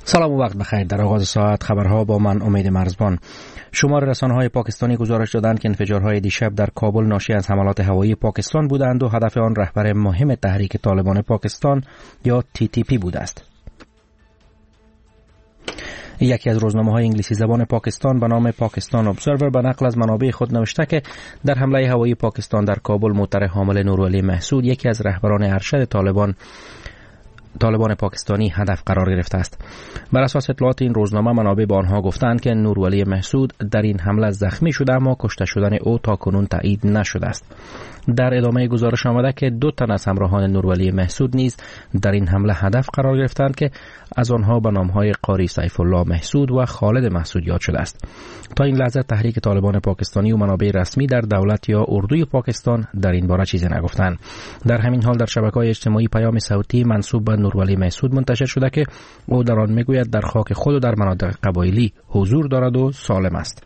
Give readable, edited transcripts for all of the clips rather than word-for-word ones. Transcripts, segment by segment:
سلام و وقت بخیر. در آغاز ساعت خبرها با من امید مرزبان. شمار رسانه‌های پاکستانی گزارش دادند که انفجارهای دیشب در کابل ناشی از حملات هوایی پاکستان بودند و هدف آن رهبر مهم تحریک طالبان پاکستان یا TTP بوده است. یکی از روزنامه‌های انگلیسی زبان پاکستان به نام پاکستان ابزرور به نقل از منابع خود نوشته که در حمله هوایی پاکستان در کابل موتر حامل نورعلی محسود، یکی از رهبران ارشد طالبان پاکستانی، هدف قرار گرفته است. بر اساس اطلاعات این روزنامه، منابع به آنها گفتند که نورعلی محسود در این حمله زخمی شده اما کشته شدن او تا کنون تایید نشده است. در ادامه گزارش آمده که 2 تن از همراهان نورعلی محسود نیز در این حمله هدف قرار گرفتند که از آنها به نام‌های قاری سیف الله محسود و خالد محسود یاد شده است. تا این لحظه تحریک طالبان پاکستانی و منابع رسمی در دولت یا اردوی پاکستان در این باره چیزی نگفتند. در همین حال در شبکه‌های اجتماعی پیام صوتی منسوب به نورعلی محسود منتشر شده که او در آن میگوید در خاک خود و در مناطق قبایلی حضور دارد و سالم است.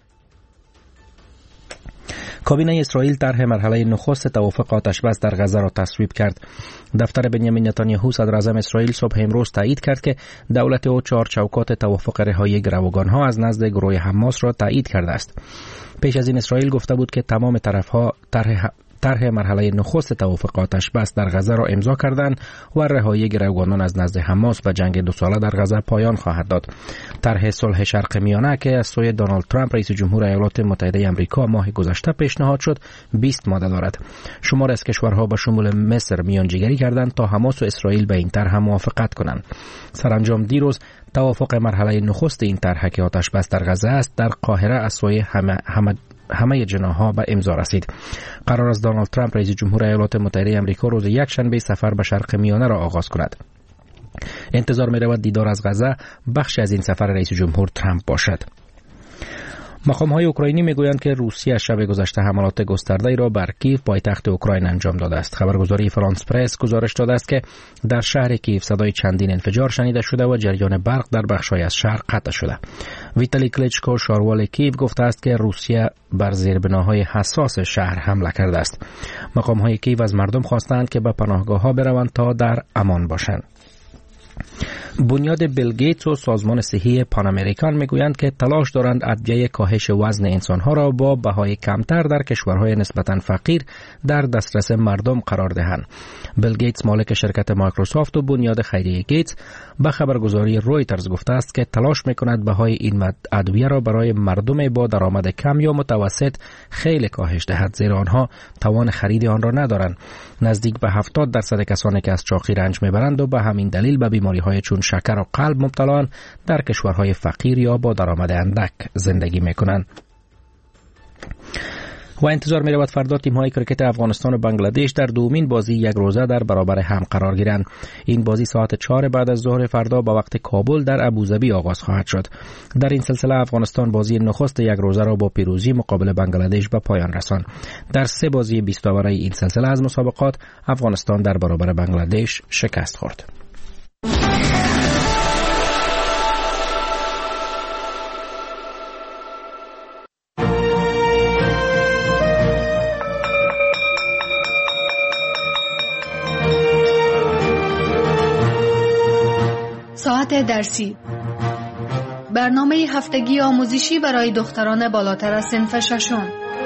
کابینه اسرائیل طرح مرحله نخست توافق آتشبس در غزه را تصویب کرد. دفتر بنیامین نتانیاهو صدر اعظم اسرائیل صبح امروز تایید کرد که دولت او 4 چوکات توافق رهایی گروگانها از نزد گروه حماس را تایید کرده است. پیش از این اسرائیل گفته بود که تمام طرفها طرح مرحله نخست توافق آتشبس در غزه را امضا کردند و رهایی گروگانان از نزد حماس و جنگ 2 ساله در غزه پایان خواهد داد. طرح صلح شرق میانه که از سوی دونالد ترامپ رئیس جمهور ایالات متحده آمریکا ماه گذشته پیشنهاد شد 20 ماده دارد. شمار از کشورها به شمول مصر میانجیگری کردند تا حماس و اسرائیل به این طرح موافقت کنند. سرانجام دیروز توافق مرحله نخست این طرح که آتشبس در غزه است در قاهره از سوی همه جناح‌ها به امضا رسید. قرار است دونالد ترامپ رئیس جمهور ایالات متحده آمریکا روز یکشنبه سفر به شرق میانه را آغاز کند. انتظار می‌رود دیدار از غزه بخشی از این سفر رئیس جمهور ترامپ باشد. مقام‌های اوکراینی میگویند که روسیه شب گذشته حملات گسترده‌ای را بر کیف پایتخت اوکراین انجام داده است. خبرگزاری فرانس پرس گزارش داده است که در شهر کیف صدای چندین انفجار شنیده شده و جریان برق در بخش‌های از شهر قطع شده. ویتالی کلیچکو شاروال کیف گفته است که روسیه بر زیربناهای حساس شهر حمله کرده است. مقام‌های کیف از مردم خواستند که به پناهگاه‌ها بروند تا در امان باشند. بنیاد بیل گیتس و سازمان صحی پان امریکان میگویند که تلاش دارند ادویه کاهش وزن انسانها را با بهای کمتر در کشورهای نسبتاً فقیر در دسترس مردم قرار دهند. بیل گیتس مالک شرکت مایکروسافت و بنیاد خیریه گیتس به خبرگزاری رویترز گفته است که تلاش میکند بهای این ادویه را برای مردم با درآمد کم یا متوسط خیلی کاهش دهد، زیرا آنها توان خرید آن را ندارند. نزدیک به 70% کسانی که از چاقی رنج میبرند و به همین دلیل به بیماری‌های چون شکر و قلب مبتلان در کشورهای فقیر یا با درآمد اندک زندگی میکنند. و انتظار می رود فردا تیم‌های کرکت افغانستان و بنگلادش در دومین بازی یک روزه در برابر هم قرار گیرند. این بازی ساعت 4 بعد از ظهر فردا به وقت کابل در ابوظبی آغاز خواهد شد. در این سلسله افغانستان بازی نخست یک روزه را با پیروزی مقابل بنگلادش به پایان رساند. در 3 بازی 20 اوره این سلسله از مسابقات افغانستان در برابر بنگلادش شکست خورد. ساعت درسی، برنامه هفتگی آموزشی برای دختران بالاتر از صنف 6.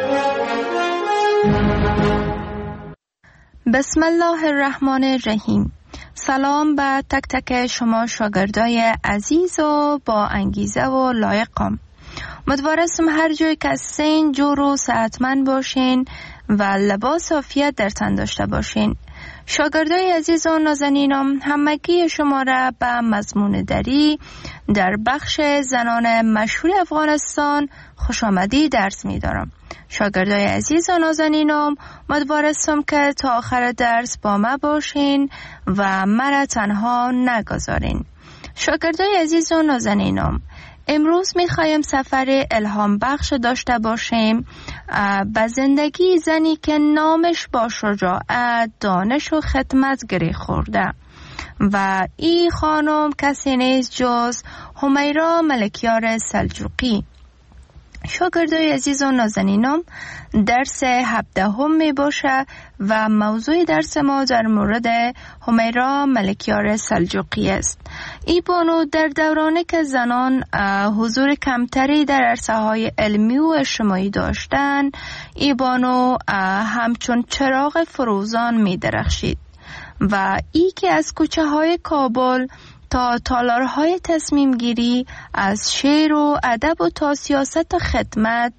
بسم الله الرحمن الرحیم. سلام به تک تک شما شاگردای عزیز و با انگیزه و لایقم. امیدوارم هر جای که هستین جور و صحتمند باشین و لباس عافیت در تن داشته باشین. شاگردای عزیز و نازنینم، همگی شما را به مضمون دری در بخش زنان مشهور افغانستان خوش آمدی درس می دارم. شاگردای عزیز و نازنینم، امیدوارم که تا آخر درس با ما باشین و مرا تنها نگذارین. شاگردای عزیز و نازنینم، امروز میخوایم سفر الهام بخش داشته باشیم به زندگی زنی که نامش با شجاعت، دانش و خدمت گره خورده و این خانم کسی نیست جز همیرا ملکیار سلجوقی. شاگردای عزیز و نازنینم، درس 17 می باشه و موضوع درس ما در مورد همیرا ملکیار سلجوقی است. ای بانو در دورانی که زنان حضور کمتری در عرصه های علمی و اجتماعی داشتند، ای بانو همچون چراغ فروزان می درخشید و ای که از کوچه های کابل تا تالارهای تصمیم گیری، از شعر و ادب و تا سیاست و خدمت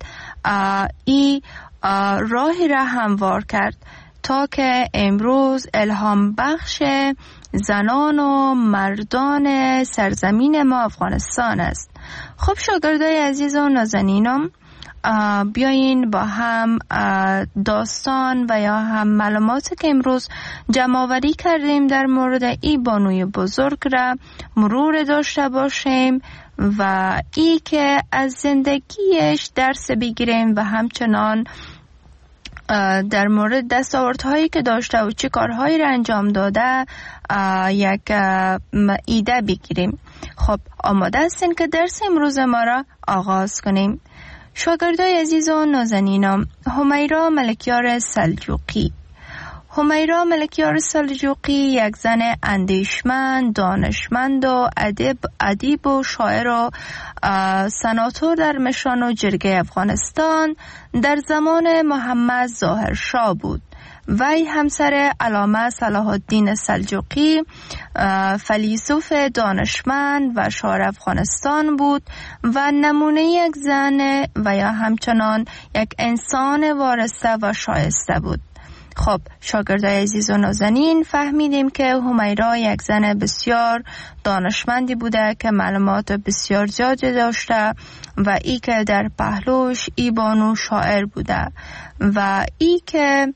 راهی را هموار کرد تا که امروز الهام بخش زنان و مردان سرزمین ما افغانستان است. خب شاگردای عزیز و نازنینم، بیاین با هم داستان و یا هم معلوماتی که امروز جمع آوری کردیم در مورد ای بانوی بزرگ را مرور داشته باشیم و ای که از زندگیش درس بگیریم و همچنان در مورد دستاوردهایی که داشته و چه کارهایی را انجام داده یک ایده بگیریم. خب آماده هستین که درس امروز ما را آغاز کنیم؟ شاگردای عزیز و نازنینم، همیرا ملکیار سلجوقی. همیرا ملکیار سلجوقی یک زن اندیشمند، دانشمند و ادیب و شاعر و سناتور در مشان و جرگه افغانستان در زمان محمد ظاهر شاه بود. وی همسر علامه صلاح الدین سلجوقی فیلسوف دانشمند و شاعر افغانستان بود و نمونه یک زن و یا همچنان یک انسان وارسته و شایسته بود. خب شاگردای عزیز و نازنین، فهمیدیم که همیرا یک زن بسیار دانشمندی بوده که معلومات بسیار زیادی داشته و ای که در پهلوش ای بانو شاعر بوده و ای که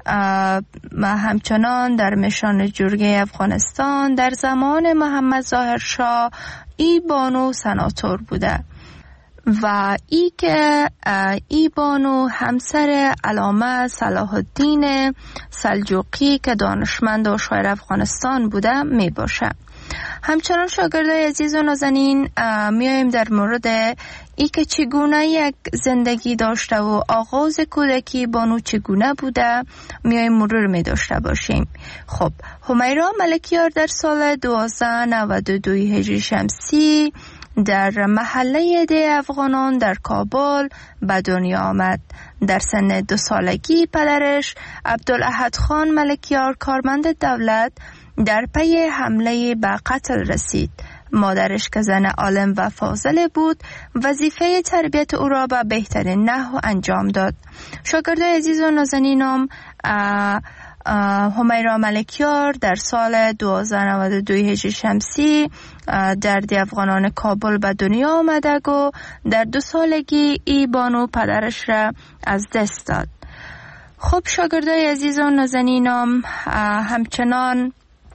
همچنان در مشان جرگه افغانستان در زمان محمد ظاهر شاه ای بانو سناتور بوده و ای که ای بانو همسر علامه صلاح الدین سلجوقی که دانشمند و شاعر افغانستان بوده می باشه. همچنان شاگردای عزیز و نازنین، میایم در مورد ای که چگونه یک زندگی داشته و آغاز کودکی بانو چگونه بوده میایم مرور می داشته باشیم. خب همیرا ملکیار در سال 1292 هجری شمسی در محله ده افغانان در کابل به دنیا آمد. در سن 2 سالگی پدرش عبدالاحد خان ملکیار کارمند دولت در پی حمله به قتل رسید. مادرش که زن عالم و فاضل بود وظیفه تربیت او را به بهترین نحو انجام داد. شاگردای عزیز و نازنینم، همیرا ملکیار در سال 1292 هجری شمسی در ده افغانان کابل به دنیا آمده و در 2 سالگی ای بانو پدرش را از دست داد. خب شاگردای عزیز و نازنینم، همچنان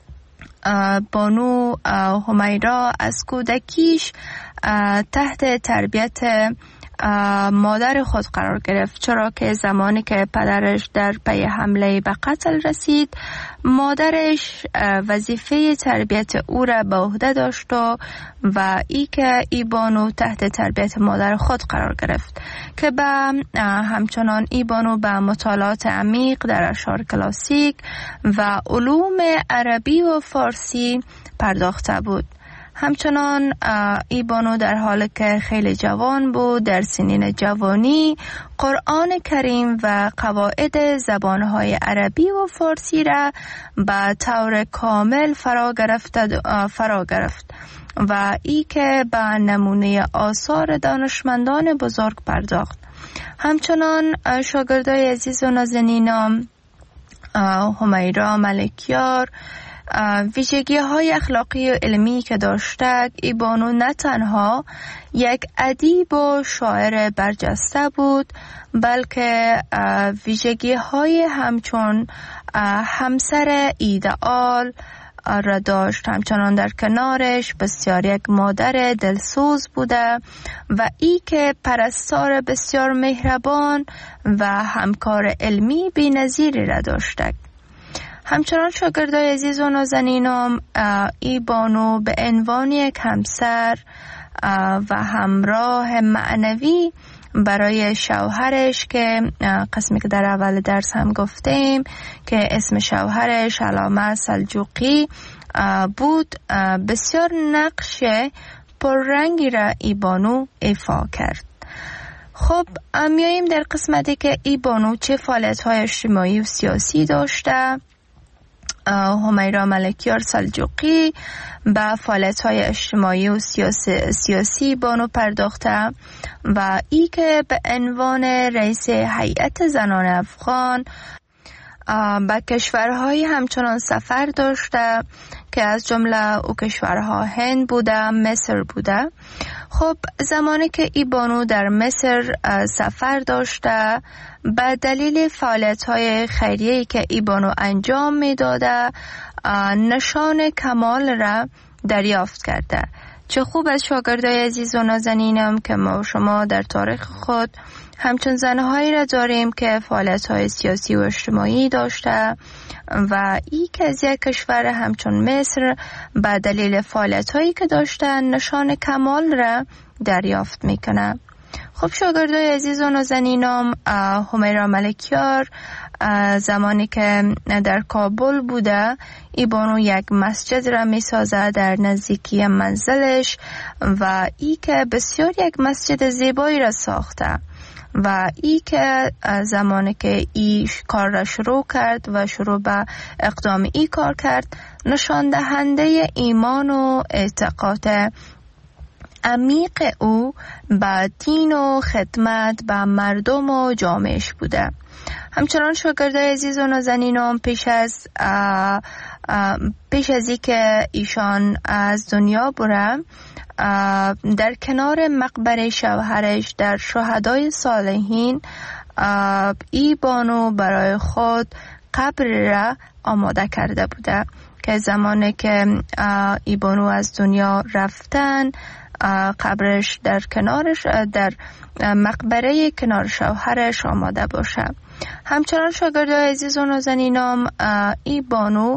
بانو همیرا از کودکیش تحت تربیت مادر خود قرار گرفت، چرا که زمانی که پدرش در پی حمله به قتل رسید مادرش وظیفه تربیت او را به عهده داشت و ای که ای بانو تحت تربیت مادر خود قرار گرفت که همچنان ای بانو به مطالعات عمیق در اشعار کلاسیک و علوم عربی و فارسی پرداخته بود. همچنان ای بانو در حالی که خیلی جوان بود در سنین جوانی قرآن کریم و قواعد زبانهای عربی و فارسی را به طور کامل فرا گرفت و ای که به نمونه آثار دانشمندان بزرگ پرداخت. همچنان شاگردای عزیز و نازنینم، همیرا ملکیار ویژگی های اخلاقی و علمی که داشته، ای بانو نه تنها یک ادیب و شاعر برجسته بود بلکه ویژگی های همچون همسر ایدئال را داشت. همچنان در کنارش بسیار یک مادر دلسوز بوده و ای که پرستار بسیار مهربان و همکار علمی بی‌نظیری را داشته. همچنان شاگردای عزیز و نازنینم، ای بانو به عنوان یک همسر و همراه معنوی برای شوهرش که قسمی که در اول درس هم گفتیم که اسم شوهرش علامه سلجوقی بود، بسیار نقش پررنگی را ای بانو ایفا کرد. خب میاییم در قسمتی که ای بانو چه فعالیت‌های اجتماعی و سیاسی داشته. همیرا ملکیار سلجوقی به فعالیت‌های اجتماعی و سیاسی بانو پرداخته و ای که به عنوان رئیس هیئت زنان افغان به کشورهای همچنان سفر داشته که از جمله او کشورها هند بوده، مصر بوده. خب زمانی که ای بانو در مصر سفر داشته، به دلیل فعالیت‌های خیریه‌ای که ای بانو انجام می‌داده نشان کمال را دریافت کرده. چه خوب از شاگردای عزیز و نازنینم که ما شما در تاریخ خود همچون زنهایی را داریم که فعالیت‌های سیاسی و اجتماعی داشته و ای که از یک کشور همچون مصر به دلیل فعالیت‌هایی که داشته نشان کمال را دریافت میکنه. خب شاگردای عزیز و نازنینم، همیرا ملکیار زمانی که در کابل بوده، ای بانو یک مسجد را می سازه در نزدیکی منزلش و ای که بسیار یک مسجد زیبایی را ساخته و ای که زمانی که ای کار را شروع کرد و شروع به اقدام ای کار کرد نشان دهنده ایمان و اعتقاد عمیق او به دین و خدمت به مردم و جامعهش بوده. همچنان شاگردای عزیز و نازنینم پیش از ای که ایشان از دنیا بره، در کنار مقبره شوهرش در شهدای صالحین ای بانو برای خود قبر را آماده کرده بوده که زمانی که ای بانو از دنیا رفتن قبرش در کنارش در مقبره کنار شوهرش آماده باشه. همچنان شاگردای عزیز و نازنینم، ای بانو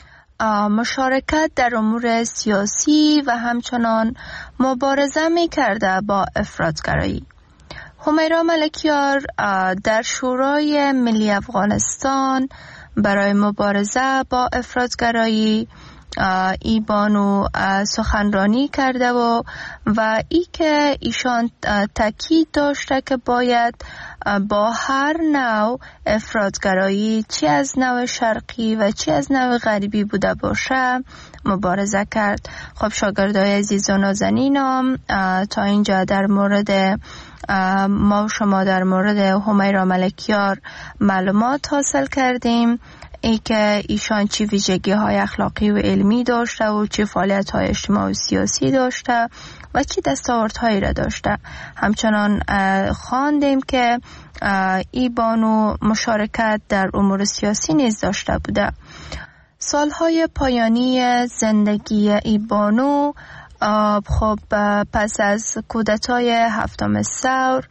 مشارکت در امور سیاسی و همچنان مبارزه می کرده با افراطگرایی. همیرا ملکیار در شورای ملی افغانستان برای مبارزه با افراطگرایی ای بانو سخنرانی کرده و ای که ایشان تاکید داشته که باید با هر نوع افراطگرایی چه از نوع شرقی و چه از نوع غربی بوده باشه مبارزه کرد. خب شاگردای عزیز و نازنینم، تا اینجا در مورد ما و شما در مورد همیرا ملکیار معلومات حاصل کردیم، ای که ایشان چی ویژگی های اخلاقی و علمی داشته و چی فعالیت های اجتماعی و سیاسی داشته و چی دستاوردهایی را داشته. همچنان خواندیم که ای بانو مشارکت در امور سیاسی نیز داشته بوده. سالهای پایانی زندگی ای بانو، خب پس از کودتای هفتم ثور،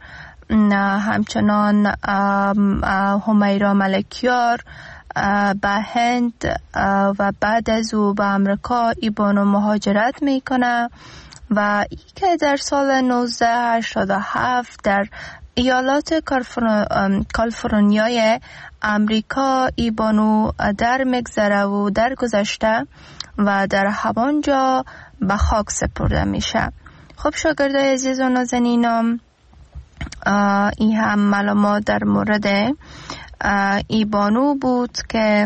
همچنان همیرا ملکیار به هند و بعد از او به امریکا ای بانو مهاجرت میکنه و ای که در سال 1987 در ایالات کالیفرنیای امریکا ای بانو در مگذره و در گذشته و در همانجا به خاک سپرده میشه. خب شاگردای عزیز و نازنینم، این هم معلومات در مورد ای بانو بود که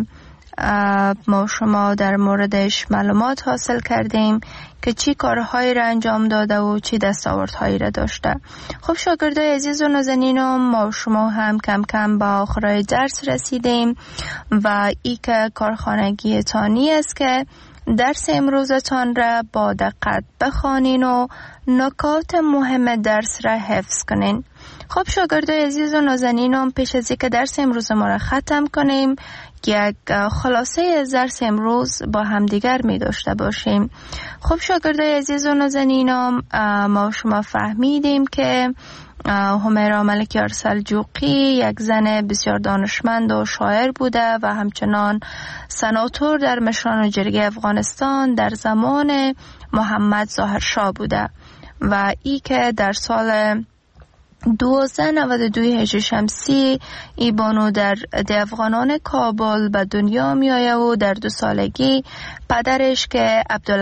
ما شما در موردش معلومات حاصل کردیم که چی کارهایی را انجام داده و چی دستاوردهایی را داشته. خب شاگردای عزیز و نازنینم، ما شما هم کم کم به آخرای درس رسیدیم و ای که کارخانگی تانی است که درس امروزتان را با دقت بخوانین و نکات مهم درس را حفظ کنین. خب شاگردای عزیز و نازنینم، پیش از اینکه درس امروز ما را ختم کنیم یک خلاصه از درس امروز با همدیگر می داشته باشیم. خب شاگردای عزیز و نازنینم، ما شما فهمیدیم که همیرا ملکیار سلجوقی یک زن بسیار دانشمند و شاعر بوده و همچنان سناتور در مشران جرگه افغانستان در زمان محمد ظاهر شاه بوده و ای که در سال 1292 هجری شمسی ای بانو در افغانان کابل به دنیا می آید و در 2 سالگی پدرش که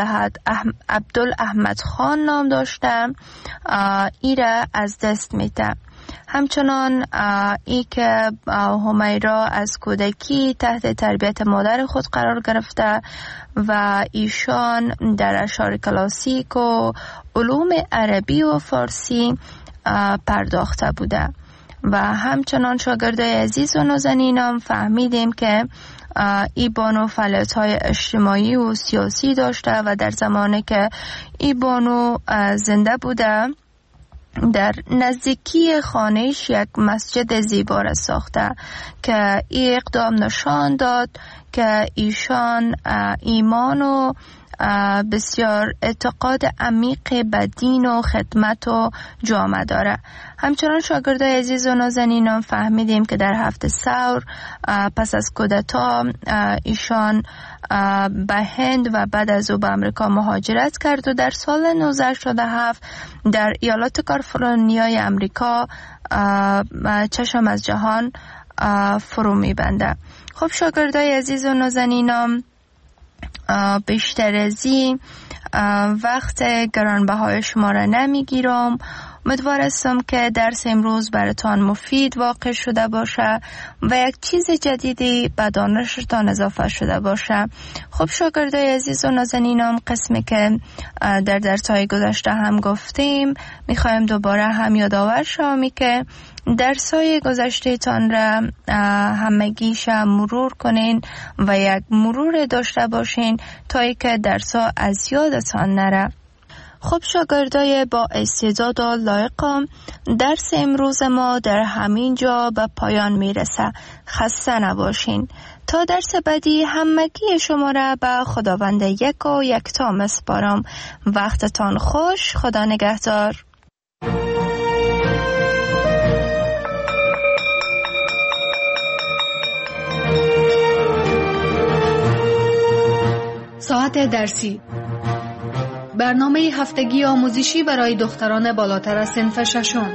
عبدالاحمد خان نام داشته ای را از دست میده. همچنان ای که همیرا از کودکی تحت تربیت مادر خود قرار گرفته و ایشان در اشعار کلاسیک و علوم عربی و فارسی پرداخته بوده و همچنان شاگردای عزیز و نازنینم فهمیدیم که ای بانو فعالیت‌های اجتماعی و سیاسی داشته و در زمانی که ای بانو زنده بوده در نزدیکی خانهش یک مسجد زیبا را ساخته که این اقدام نشان داد که ایشان ایمان و بسیار اعتقاد عمیق به دین و خدمت و جامعه داره. همچنان شاگردای عزیز و نازنینم فهمیدیم که در 7 ثور پس از کودتا ایشان به هند و بعد از او به امریکا مهاجرت کرد و در سال 1987 در ایالات کالیفرنیای امریکا چشم از جهان فرو میبنده. خب شاگردای عزیز و نازنینم، بیشتر از این وقت گرانبهای شما را نمیگیرم. امیدوار هستم که درس امروز براتان مفید واقع شده باشه و یک چیز جدیدی به دانشتان اضافه شده باشه. خب شاگردای عزیز و نازنینم، قسمی که در درس‌های گذشته هم گفتیم میخوایم دوباره هم یادآور شوم که درس‌های گذشته تان را همگیش مرور کنین و یک مرور داشته باشین تا اینکه درس‌ها از یادتان نره. خب شاگردای با استعداد و لایقم، درس امروز ما در همین جا به پایان میرسه. خسته نباشین. تا درس بعدی همگی شما را به خداوند یک و یکتا میسپارم. وقتتان خوش. خدا نگهدار. ساعت درسی، برنامه هفتگی آموزشی برای دختران بالاتر از صنف ششم.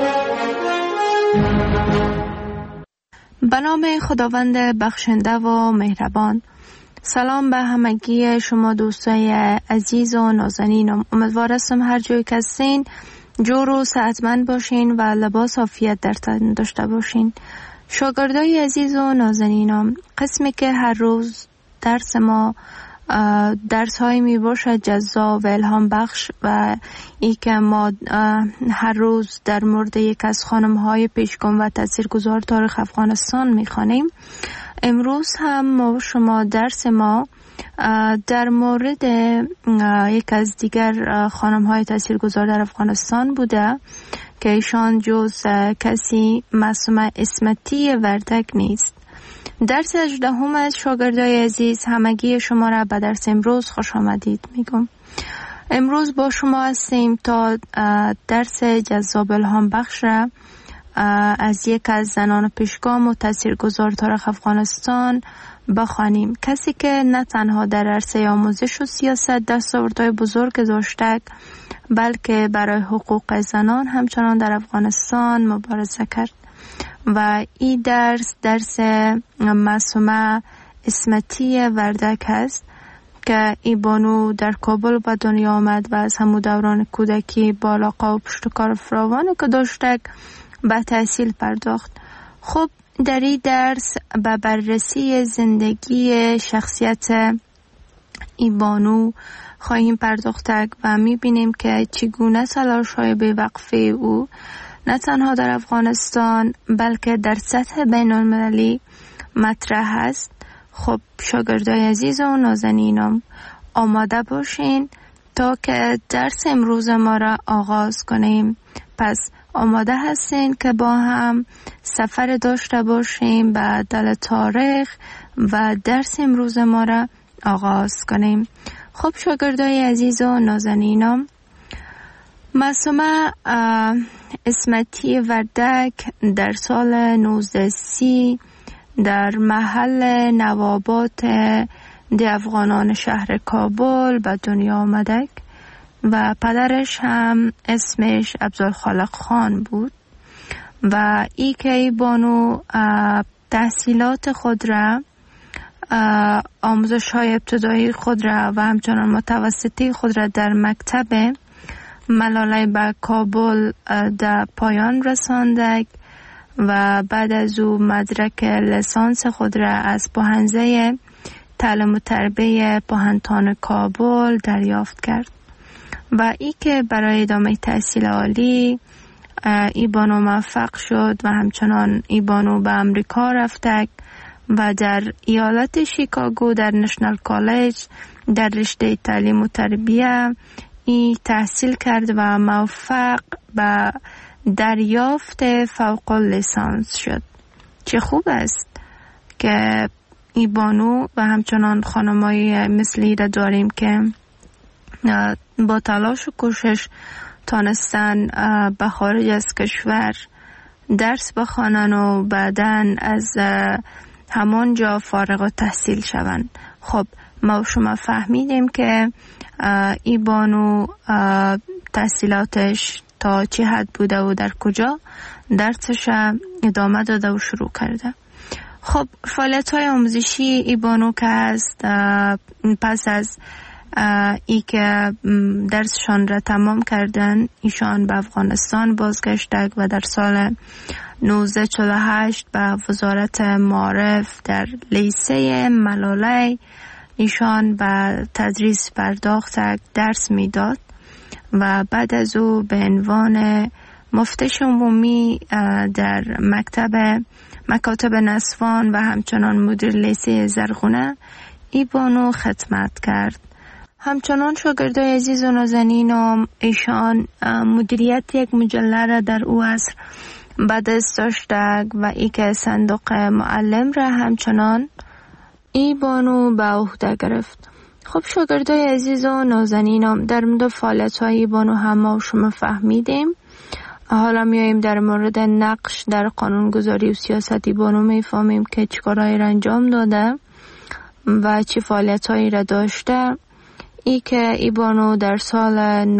به نام خداوند بخشنده و مهربان. سلام به همگی شما دوستای عزیز و نازنینم. امیدوار هستم هر جایی که هستین جور و صحتمند باشین و لباس عافیت در تن داشته باشین. شاگردای عزیز و نازنینم، قسمی که هر روز درس ما درس های می باشد جذاب و الهام بخش و ای که ما هر روز در مورد یک از خانم های پیشگام و تاثیرگذار تاریخ افغانستان می خوانیم. امروز هم ما شما درس ما در مورد یک از دیگر خانم های تاثیرگذار در افغانستان بوده که ایشان جز کسی معصومه اسمتی وردک نیست. درس 18 از شاگردای عزیز، همگی شما را به درس امروز خوش آمدید میگم. امروز با شما هستیم تا درس جذاب الهام بخش را از یک از زنان پیشگام و تاثیرگذار تاریخ افغانستان بخوانیم. کسی که نه تنها در عرصه آموزش و سیاست دستاوردهای بزرگ داشته بلکه برای حقوق زنان همچنان در افغانستان مبارزه کرد و این درس معصومه اسمتی وردک است که این بانو در کابل به دنیا آمد و از همون دوران کودکی با علاقه و پشتکار فراوانی که داشته به تحصیل پرداخت. خب در این درس به بررسی زندگی شخصیت این بانو خواهیم پرداخت و میبینیم که چگونه تلاش‌های بی‌وقفه او نه تنها در افغانستان بلکه در سطح بین المللی مطرح است. خب شاگردای عزیز و نازنینم، آماده باشین تا که درس امروز ما را آغاز کنیم. پس آماده هستین که با هم سفر داشته باشیم به دل تاریخ و درس امروز ما را آغاز کنیم. خب شاگردای عزیز و نازنینم، معصومه اسمتی وردک در سال 1930 در محل نوابات افغانان شهر کابل به دنیا آمده و پدرش هم اسمش عبدالخالق خان بود. و ای که ای بانو تحصیلات خود را، آموزش های ابتدایی خود را و همچنان متوسطی خود را در مکتب ملاله به کابل در پایان رساندند و بعد از او مدرک لیسانس خود را از پوهنځی تعلیم و تربیه پوهنتون کابل دریافت کرد و ای که برای ادامه تحصیل عالی ای بانو موفق شد و همچنان ای بانو به امریکا رفته و در ایالت شیکاگو در نشنال کالج در رشته تعلیم و تربیه ای تحصیل کرد و موفق به دریافت فوق لیسانس شد. چه خوب است که ای بانو و همچنان خانمایی مثلی را داریم که با تلاش و کوشش تانستن به خارج از کشور درس بخوانن و بعداً از همانجا فارغ التحصیل شوند. خب ما شما فهمیدیم که ای بانو تحصیلاتش تا چه حد بوده و در کجا درسش ادامه داده و شروع کرده. خب فعالیت‌های آموزشی ای بانو که هست پس از ای که درسشان را تمام کردن ایشان به افغانستان بازگشتند و در سال 1948 به وزارت معارف در لیسه ملاله ایشان به تدریس پرداختند، درس میداد و بعد از او به عنوان مفتش عمومی در مکاتب نسوان و همچنان مدیر لیسه زرغونه ای بانو خدمت کرد. همچنان شاگردای عزیز و نازنین ایشان مدیریت یک مجله را در او عصر به دست داشتند و ای که صندوق معلم را همچنان ای بانو به عهده گرفت. خب شاگردای عزیز و نازنین در مورد فعالیت‌های ای بانو هم ما شما فهمیدیم. حالا میاییم در مورد نقش در قانونگذاری و سیاست ای بانو میفهمیم که چیکارهایی را انجام داده و چه فعالیت‌هایی را داشته. ای که ای بانو در سال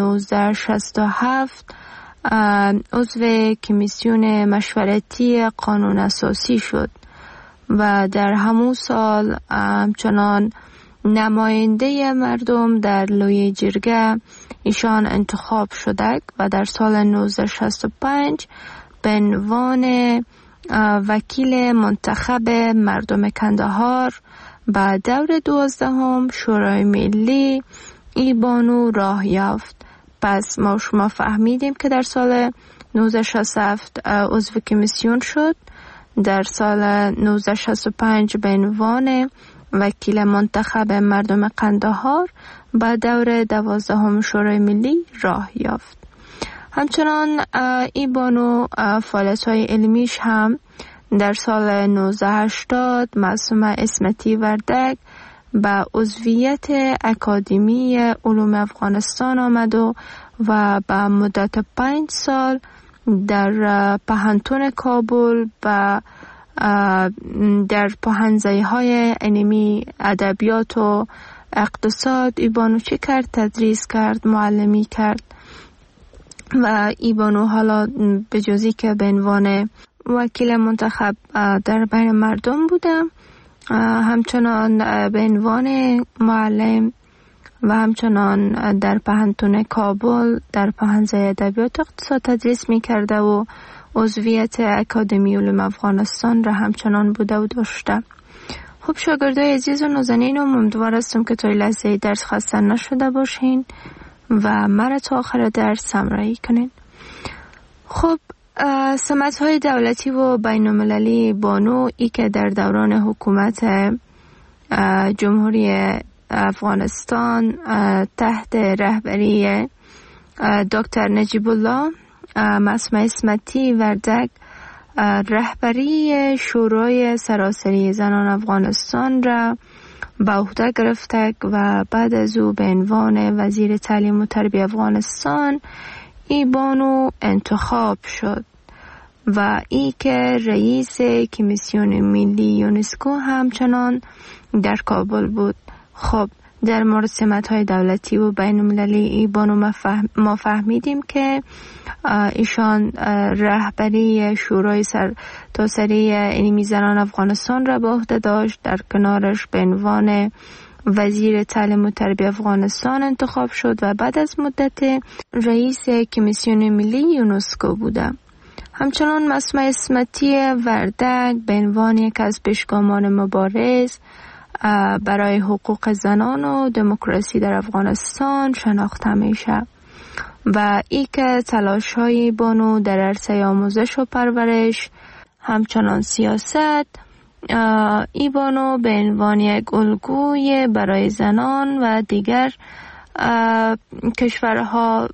1967 عضو کمیسیون مشورتی قانون اساسی شد و در همون سال همچنان نماینده مردم در لوی جرگه ایشان انتخاب شده و در سال 1965 به عنوان وکیل منتخب مردم کندهار با دور 12 شورای ملی ای بانو راه یافت. پس ما شما فهمیدیم که در سال 1967 عضو کمیسیون شد، در سال 1965 به عنوان وکیل منتخب مردم قندهار با دور 12 شورای ملی راه یافت. همچنان ای بانو فعالیت‌های علمیش هم در سال 1980 معصومه اسمتی وردک به عضویت اکادمی علوم افغانستان آمد و به مدت 5 سال در پوهنتون کابل و در پوهنځی‌های علمی ادبیات و اقتصاد ای بانو چه کرد؟ تدریس کرد، معلمی کرد و ای بانو حالا به جزی که به عنوان وکیل منتخب در بین مردم بودم، همچنان به عنوان معلم و همچنان در پوهنتون کابل در پوهنځی ادبیات اقتصاد تدریس می کرده و عضویت اکادمی علوم افغانستان را همچنان بوده و داشته. خب شاگردای عزیز و نازنین امیدوار هستم که تا این لحظه درس خسته نشده باشین و مرا تا آخر درس همراهی کنین. خب سمت‌های دولتی و بین‌المللی بانو ای که در دوران حکومت جمهوری افغانستان تحت رهبری دکتر نجیب الله معصومه اسمتی وردک رهبری شورای سراسری زنان افغانستان را به عهده گرفته و بعد از او به عنوان وزیر تعلیم و تربیه افغانستان ای بانو انتخاب شد و ای که رئیس کمیسیون ملی یونسکو همچنان در کابل بود. خب در مورد سمت‌های دولتی و بین‌المللی ای بانو ما فهمیدیم که ایشان رهبری شورای سرتاسری علمی زنان افغانستان را به عهده داشت. در کنارش به عنوان وزیر تعلیم و تربیت افغانستان انتخاب شد و بعد از مدت رئیس کمیسیون ملی یونسکو بوده. همچنان مسمع اسمتی وردک به عنوان یک از پیشگامان مبارز برای حقوق زنان و دموکراسی در افغانستان شناخته میشه و ای که تلاش‌های بانو در عرصه آموزش و پرورش همچنان سیاست ای بانو به عنوان یک الگوی برای زنان و دیگر کشورها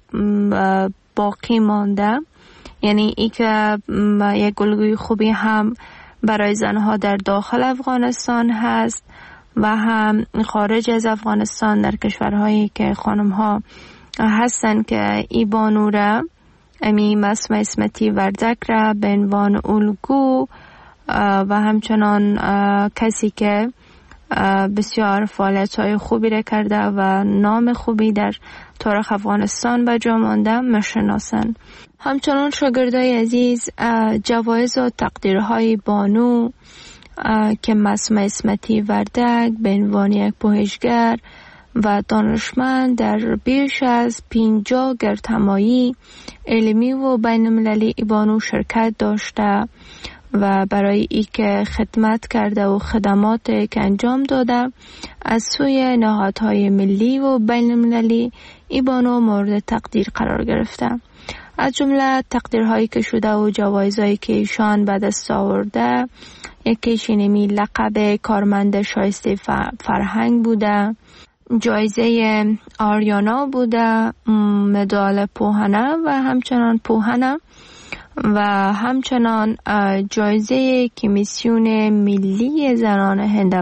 باقی مانده. یعنی ای که یک الگوی خوبی هم برای زنها در داخل افغانستان هست و هم خارج از افغانستان در کشورهایی که خانم‌ها هستن که ای بانو را امی مسمع اسمتی وردک را به عنوان الگو و همچنان کسی که بسیار فعالیت‌های خوبی را کرده و نام خوبی در تاریخ افغانستان به جا مانده میشناسند. همچنان شاگردای عزیز جوایز و تقدیرهای بانو که مسمع اسمتی وردک به عنوان یک پژوهشگر و دانشمند در بیش از 50 گردهمایی علمی و بین‌المللی بانو شرکت داشته و برای ای که خدمت کرده و خدمات که انجام داده از سوی نهادهای ملی و بین‌المللی بانو مورد تقدیر قرار گرفته. از جمله تقدیرهایی که شده و جوایزهایی که ایشان به دست آورده یکیش اینمی لقب کارمند شایسته فرهنگ بوده، جایزه آریانا بوده، مدال پوهنه و همچنان پوهنه و همچنان جایزه کمیسیون ملی زنان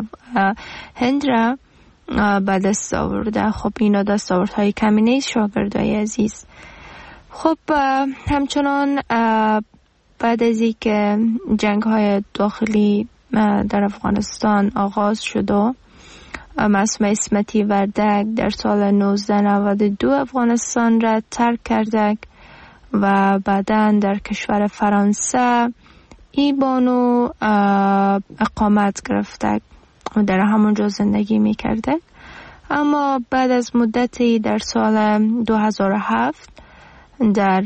هند را به دست آورده. خب اینا دستاوردهای کمی نیست شاگردای عزیز. خب همچنان بعد از این که جنگ های داخلی در افغانستان آغاز شد و مسمع اسمتی وردک در سال 1992 افغانستان را ترک کرده و بعداً در کشور فرانسه ای بانو اقامت گرفته و در همونجا زندگی می کرده. اما بعد از مدتی در سال 2007 در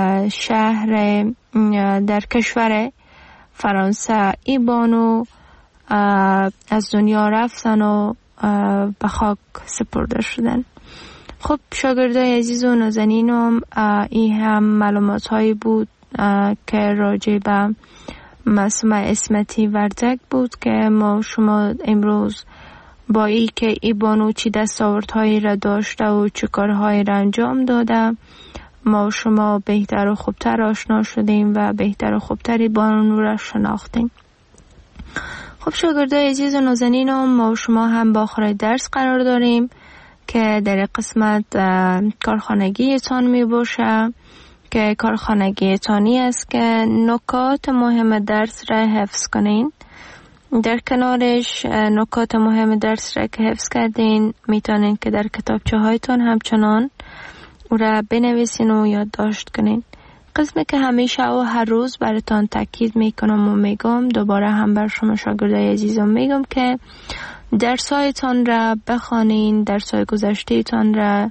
در کشور فرانسه ای بانو از دنیا رفتن و به خاک سپرده شدن. خب شاگردای عزیز و نازنینم این هم معلومات هایی بود که راجع به مسمع اسمتی وردک بود که ما شما امروز با ای که ای بانو چی دستاوردهایی را داشته و چه کارهایی را انجام داده ما شما بهتر و خوبتر آشنا شدیم و بهتر و خوبتری بانو را شناختیم. خب شاگردای عزیز و نازنینم ما شما هم با آخر درس قرار داریم که در قسمت کارخانگی تان می باشه که کارخانگی تانی است که نکات مهم درس را حفظ کنین. در کنارش نکات مهم درس را که حفظ کردین میتونین که در کتابچه هایتون همچنان او را بنویسین و یادداشت کنین. قسمی که همیشه و هر روز براتون تاکید میکنم و میگم دوباره هم بر شما شاگردای عزیزم میگم که درسایتان را بخوانین، درسای گذشته‌تان را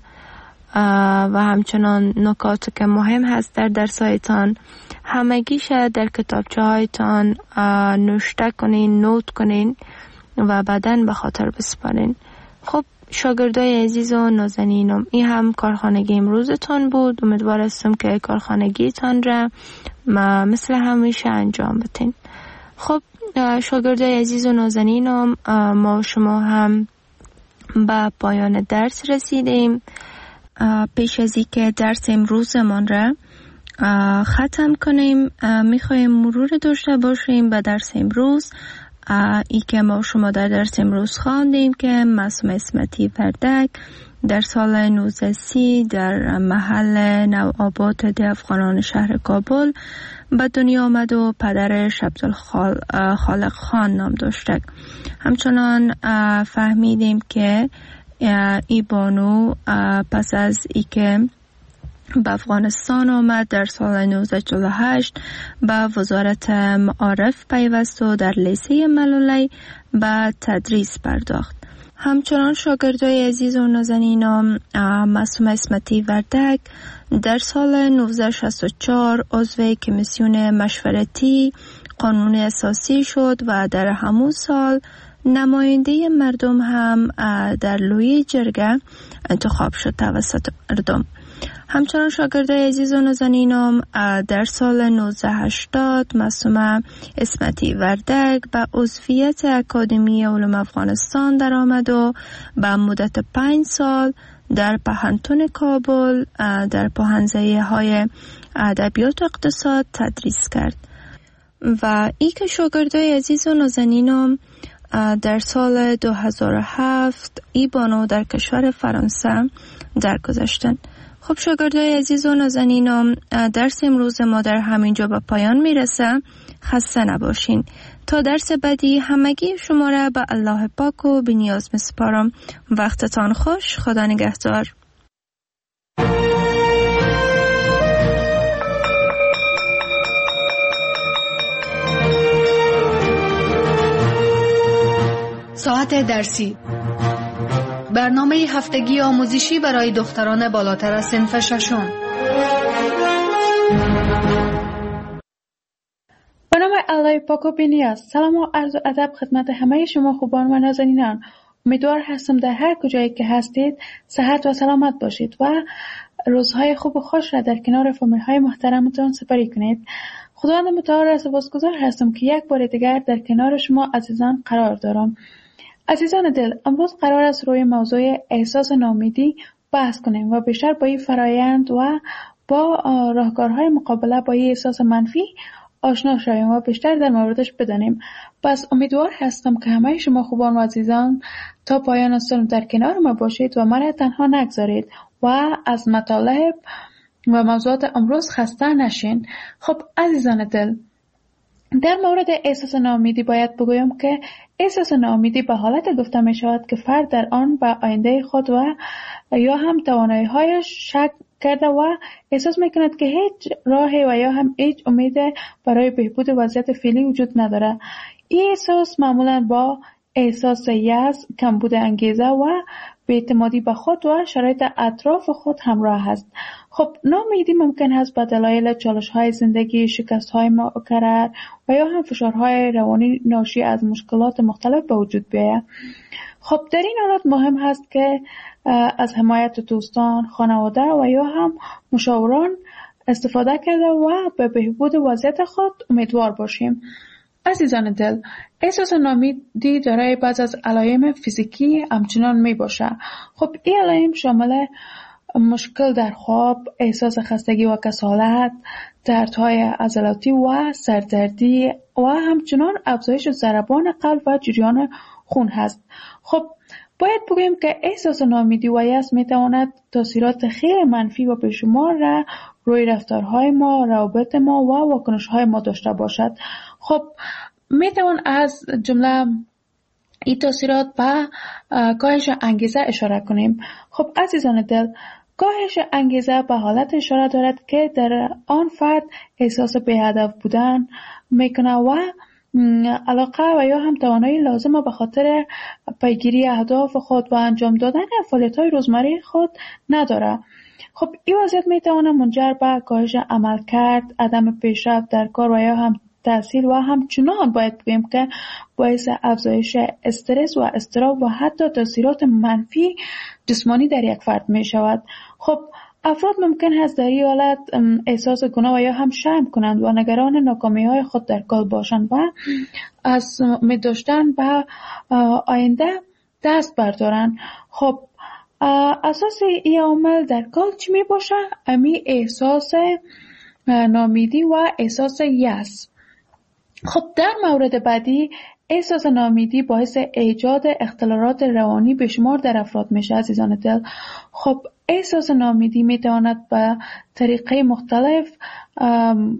و همچنان نکاتی که مهم هست در درسایتان همگیش در کتابچه هایتان نوشته کنین، نوت کنین و بعداً به خاطر بسپارین. خب شاگردای عزیز و نازنینم این هم کارخانگی امروزتان بود. امیدوار هستم که کارخانگیتان را مثل همیشه انجام بدین. خب شاگردای عزیز و نازنینم ما شما هم به پایان درس رسیدیم. پیش از این که درس امروزمان را ختم کنیم میخوایم مرور داشته باشیم به درس امروز. ای که ما شما در درس امروز خواندیم که مسمع اسمتی وردک در سال 1930 در محل نوآباد ده افغانان شهر کابل به دنیا آمد و پدرش عبدالخالق خان نام داشته. همچنان فهمیدیم که ای بانو پس از ای که به افغانستان آمد در سال 1948 به وزارت معارف پیوست و در لیسه ملولی به تدریس پرداخت. همچنان شاگردای عزیز و نازنینم معصومه اسمتی وردک در سال 1964 عضو کمیسیون مشورتی قانون اساسی شد و در همون سال نماینده مردم هم در لوی جرگه انتخاب شد توسط مردم. همچنان شاگردای عزیز و نازنینم در سال 1980 معصومه اسمتی وردک به عضویت اکادمی علوم افغانستان در آمد و به مدت 5 سال در پهنتون کابل در پوهنځی های ادبیات و اقتصاد تدریس کرد و ای که شاگردای عزیز و نازنینم در سال 2007 ای بانو در کشور فرانسه درگذشتند. خب شاگردای عزیز و نازنینم، درس امروز ما در همینجا به پایان میرسه. خسته نباشین. تا درس بعدی همگی شما را به الله پاک و به نیاز میسپارم. وقتتان خوش. خدا نگهدار. ساعت درسی، برنامه هفتگی آموزشی برای دختران بالاتر از صنف ششم. به نام الله پاک و بی‌نیاز. سلام و عرض و ادب خدمت همه شما خوبان و نازنینان. امیدوار هستم در هر کجایی که هستید صحت و سلامت باشید و روزهای خوب و خوش را در کنار فامیل‌های محترمتان سپری کنید. خداوند متعال را سپاسگزار هستم که یک بار دیگر در کنار شما عزیزان قرار دارم. عزیزان دل، امروز قرار است روی موضوع احساس ناامیدی بحث کنیم و بیشتر با این فرایند و با راهکارهای مقابله با این احساس منفی آشنا شویم و بیشتر در موردش بدانیم. پس امیدوار هستم که همه شما خوبان و عزیزان تا پایان سال در کنار ما باشید و مرا تنها نگذارید و از مطالب و موضوعات امروز خسته نشین. خب عزیزان دل، در مورد احساس ناامیدی باید بگویم که احساس ناامیدی به حالت گفته می شود که فرد در آن به آینده خود و یا هم توانایی‌هایش شک کرده و احساس می کند که هیچ راهی و یا هم هیچ امید برای بهبود وضعیت فعلی وجود نداره. این احساس معمولا با احساس یأس، کمبود انگیزه و بی‌اعتمادی به خود و شرایط اطراف خود همراه است. خب ناامیدی ممکن است به دلایل چالش‌های زندگی، شکست‌های مکرر و یا هم فشارهای روانی ناشی از مشکلات مختلف به وجود بیاید. خب در این حالت مهم است که از حمایت دوستان، خانواده و یا هم مشاوران استفاده کرده و به بهبود وضعیت خود امیدوار باشیم. عزیزان دل، احساس ناامیدی دارای بعض از علائم فیزیکی همچنان می باشه. خب این علائم شامل مشکل در خواب، احساس خستگی و کسالت، دردهای عضلاتی و سردردی و همچنان افزایش ضربان قلب و جریان خون هست. خب باید بگویم که احساس ناامیدی و یأس می تواند تاثیرات خیلی منفی و بیشمار را روی رفتارهای ما، روابط ما و واکنش‌های ما داشته باشد. خب می توان از جمله این تاثیرات به کاهش انگیزه اشاره کنیم. خب عزیزان دل، کاهش انگیزه به حالت اشاره دارد که در آن فرد احساس بی‌هدف بودن میکنه و علاقه و یا هم توانایی لازمه به خاطر پیگیری اهداف خود و انجام دادن فعالیت‌های روزمره خود نداره. خب این وضعیت میتونه منجر به کاهش عملکرد، عدم پیشرفت در کار و یا هم تحصیل و همچنان باید بگیم که باعث افزایش استرس و اضطراب و حتی تاثیرات منفی جسمانی در یک فرد می شود. خب افراد ممکن است در این حالت احساس گناه و یا هم شرم کنند و نگران ناکامی های خود در کار باشند و از امید داشتن به آینده دست بردارند. خب اساس این عامل در کار چی می باشه؟ امی احساس ناامیدی و احساس یأس. خب در مورد بعدی احساس ناامیدی باعث ایجاد اختلالات روانی بشمار در افراد میشه. عزیزان دل، خب احساس ناامیدی میتواند به طریقه مختلف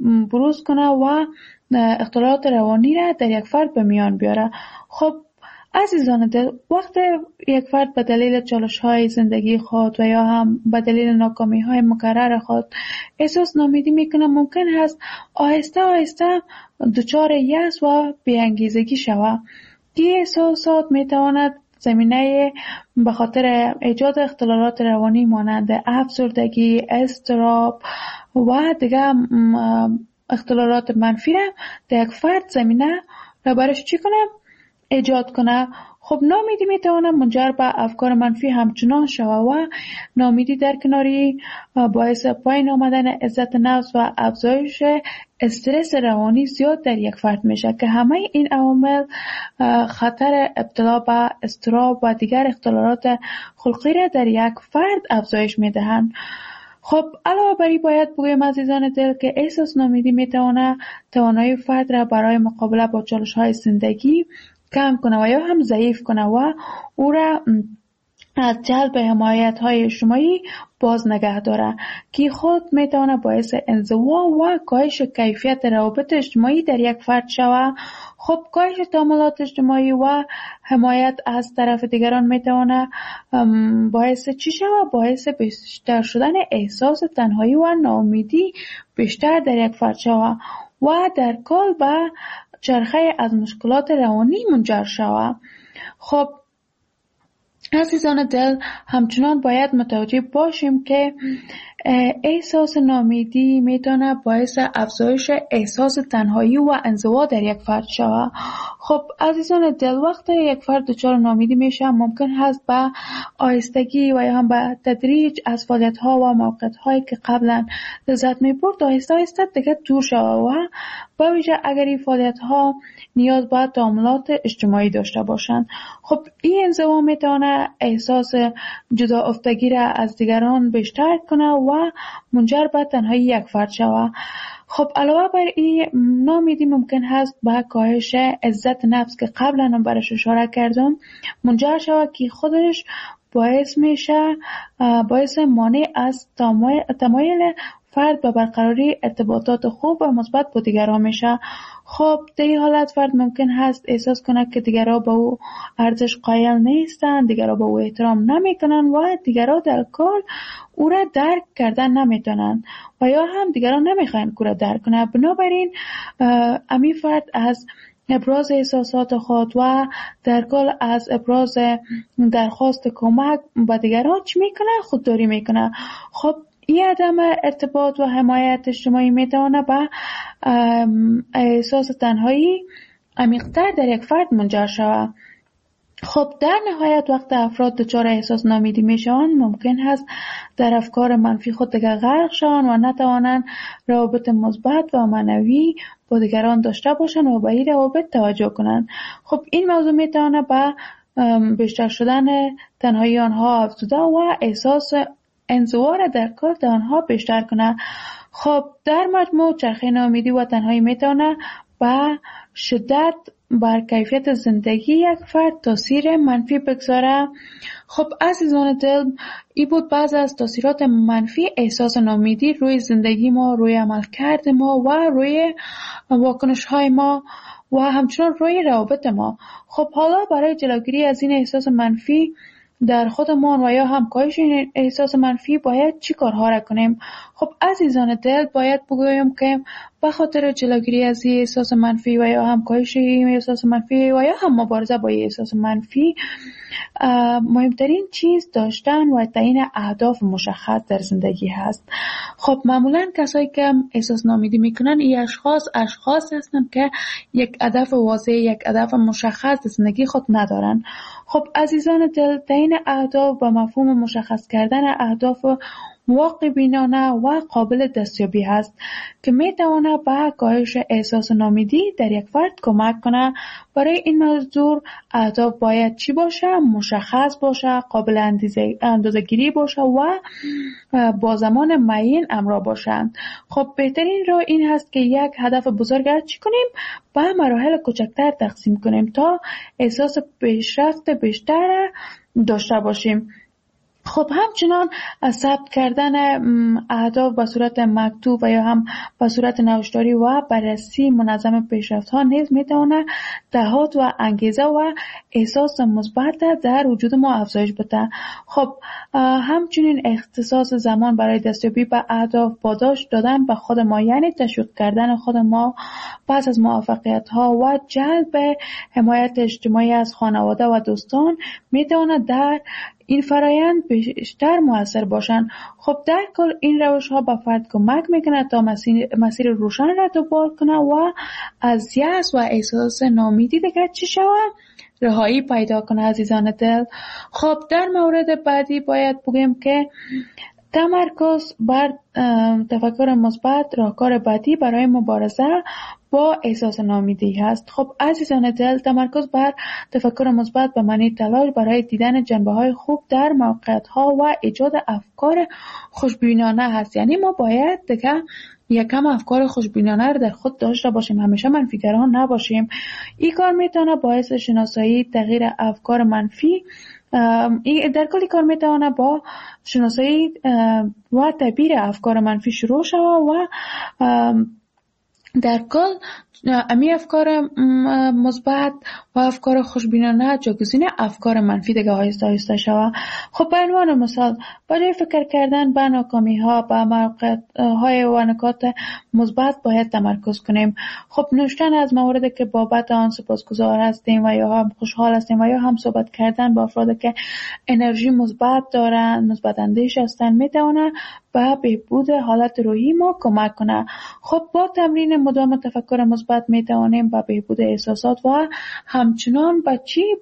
بروز کنه و اختلالات روانی را در یک فرد به میان بیاره. خب عزیزان دل، وقت یک فرد به دلیل چالش‌های زندگی خود و یا هم به دلیل ناکامی‌های مکرر خود احساس ناامیدی میکنه، ممکن است آهسته آهسته دچار یأس و بی‌انگیزگی شود. این احساسات میتواند زمینه به خاطر ایجاد اختلالات روانی مانند افسردگی، اضطراب و دیگر اختلالات منفی را در یک فرد زمینه را برش چی کنه؟ ایجاد کنه. خب ناامیدی میتونه منجر به افکار منفی همچنان شود و ناامیدی در کناری باعث پایین آمدن عزت نفس و افزایش استرس روانی زیاد در یک فرد میشه که همه این عوامل خطر ابتلا به اضطراب و دیگر اختلالات خلقی را در یک فرد افزایش میدهند. خب علاوه بر این باید بگویم عزیزان دل که احساس ناامیدی میتونه توانایی فرد را برای مقابله با چالش‌های زندگی کم کنه و یا هم ضعیف کنه و او را از جلب حمایت‌های اجتماعی باز نگه داره که خود میتونه باعث انزوا و کاهش کیفیت روابط اجتماعی در یک فرد شود. خب کاهش تعاملات اجتماعی و حمایت از طرف دیگران میتونه باعث چی شود؟ باعث بیشتر شدن احساس تنهایی و ناامیدی بیشتر در یک فرد شود و در کل به چرخه از مشکلات روانی منجر شود. خب عزیزان دل، همچنان باید متوجه باشیم که احساس ناامیدی میتونه باعث افزایش احساس تنهایی و انزوا در یک فرد شود. خب عزیزان دل، وقتی یک فرد دچار ناامیدی میشه ممکن هست به آهستگی و یا هم به تدریج از فعالیت‌ها و موقعیت‌هایی که قبلا لذت می‌برد آهسته آهسته دیگه دور شود و به ویژه اگر این فعالیت‌ها نیاز به تعاملات اجتماعی داشته باشند. خب این انزوا میتونه احساس جدا افتگی را از دیگران بیشتر کنه و منجر به تنهایی یک فرد شود. خب علاوه بر این ناامیدی ممکن هست به کاهش عزت نفس که قبلا برش اشاره کردم منجر شود که خودش باعث میشه باعث مانع از تمایل فرد به برقراری ارتباطات خوب و مثبت با دیگران میشه. خب در این حالت فرد ممکن هست احساس کنه که دیگران به او ارزش قائل نیستند، دیگران به او احترام نمیکنن و دیگران در کل او را درک کردن نمیتونن و یا هم دیگران نمیخواین او را درک کنه. بنابراین امی فرد از ابراز احساسات خود و در کل از ابراز درخواست کمک به دیگران چی میکنه؟ خودداری میکنه. خب این عدم ارتباط و حمایت اجتماعی میتونه به احساس تنهایی عمیق‌تر در یک فرد منجر شود. خب در نهایت وقت افراد دچار احساس ناامیدی میشوند ممکن است در افکار منفی خود دیگر غرق شوند و نتوانند روابط مثبت و معنوی با دیگران داشته باشند و به این روابط توجه کنند. خب این موضوع میتونه به بیشتر شدن تنهایی آنها افزوده و احساس انزوا را در کار آنها بیشتر کنه. خب در مجموع چرخه ناامیدی و تنهایی میتونه به شدت بر کیفیت زندگی یک فرد تاثیر منفی بگذاره. خب عزیزان دل، این بود بعض از تاثیرات منفی احساس ناامیدی روی زندگی ما، روی عملکرد ما و روی واکنش های ما و همچنین روی روابط ما. خب حالا برای جلوگیری از این احساس منفی در خودمان و یا هم کاهش این احساس منفی باید چی کارها را کنیم؟ خب عزیزان دل، باید بگویم که به خاطر جلوگیری از این احساس منفی و یا هم کاهش این احساس منفی و یا هم مبارزه با این احساس منفی مهمترین چیز داشتن و تعیین اهداف مشخص در زندگی هست. خب معمولا کسایی که احساس ناامیدی میکنن این اشخاص هستن که یک هدف واضح، یک هدف مشخص در زندگی خود ندارن. خب عزیزان دل، تعیین اهداف و مفهوم مشخص کردن اهداف واقع بینانه و قابل دستیابی هست که میتونه به کاهش احساس ناامیدی در یک فرد کمک کنه. برای این موضوع اهداف باید چی باشه؟ مشخص باشه، قابل اندازه‌گیری باشه و با زمان معین همراه باشند. خب بهترین راه این هست که یک هدف بزرگ را چی کنیم؟ به مراحل کوچکتر تقسیم کنیم تا احساس پیشرفت بیشتر داشته باشیم. خب همچنان ثبت کردن اهداف به صورت مکتوب و یا هم به صورت نوشتاری و بررسی منظم پیشرفت‌ها نیز میتونه دهات و انگیزه و احساس مثبت در وجود ما افزایش بده. خب همچنین اختصاص زمان برای دستیابی به اهداف، پاداش دادن به خود ما، یعنی تشویق کردن خود ما پس از موفقیت ها و جلب حمایت اجتماعی از خانواده و دوستان میتواند در این فرایند بیشتر مؤثر باشند. خب در کل این روش ها به فرد کمک میکنه تا مسیر روشن را دنبال کنه و از یأس و احساس ناامیدی دیگر چی شود رهایی پیدا کنه. عزیزان دل، خب در مورد بعدی باید بگیم که تمرکز بر تفکر مثبت راهکار بعدی برای مبارزه با احساس ناامیدی هست. خب عزیزان دل، تمرکز بر تفکر مثبت به معنی تلاش برای دیدن جنبه‌های خوب در موقعیت‌ها و ایجاد افکار خوشبینانه هست. یعنی ما باید دیگه یکم افکار خوشبینانه رو در خود داشته باشیم، همیشه منفیگران نباشیم. این کار میتونه باعث شناسایی تغییر افکار منفی در کلی کار میتونه با شناسایی و تعبیر افکار منفی شروع شود و در کل امی افکار مثبت و افکار خوشبینانه جایگزین افکار منفی دیگه آهسته آهسته شود. خب به عنوان مثال برای فکر کردن به ناکامی ها به موقعیت های و نکات مثبت باید تمرکز کنیم. خب نوشتن از مواردی که بابت آن سپاسگزار هستیم و یا هم خوشحال هستیم و یا هم صحبت کردن با افرادی که انرژی مثبت دارن، مثبت اندیش هستن، میتونه به بهبود حالت روحی ما کمک کنه. خب با تمرین مدام تفکر مثبت میتوانیم به بهبود احساسات و همچنان به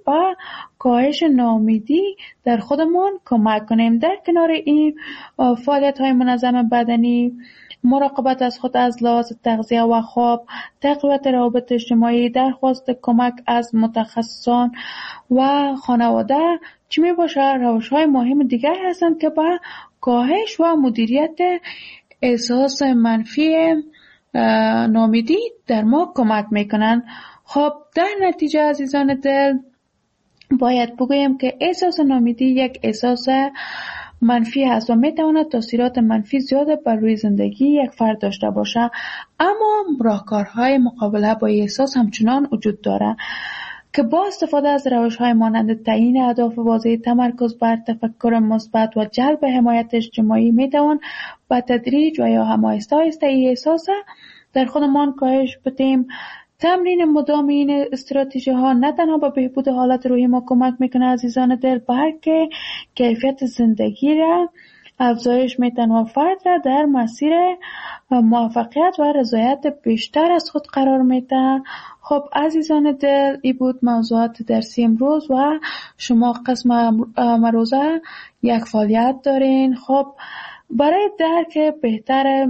کاهش ناامیدی در خودمون کمک کنیم. در کنار این فعالیت های منظم بدنی، مراقبت از خود از لحاظ تغذیه و خواب، تقویت روابط اجتماعی، درخواست کمک از متخصصان و خانواده چی می باشه روش های مهم دیگر هستند که به کاهش و مدیریت احساس منفی ناامیدی در ما کمک میکنن. خب در نتیجه عزیزان دل باید بگویم که احساس ناامیدی یک احساس منفی هست و میتواند تاثیرات منفی زیاد بر روی زندگی یک فرد داشته باشه، اما راهکارهای مقابله با احساس همچنان وجود داره که با استفاده از روش‌های مانند تعیین اهداف واضح، تمرکز بر تفکر مثبت و جلب حمایت اجتماعی میتوان به تدریج و یا هم آهسته آهسته این احساس در خودمان کاهش بدیم. تمرین مدام این استراتژی ها نه تنها به بهبود حالت روحی ما کمک میکنه عزیزان دل، بلکه کیفیت زندگی را افزایش میتن و فرد را در مسیر موفقیت و رضایت بیشتر از خود قرار میده. خب عزیزان دل، این بود موضوعات درسی امروز و شما قسم امروزه یک فعالیت دارین. خب برای درک بهتر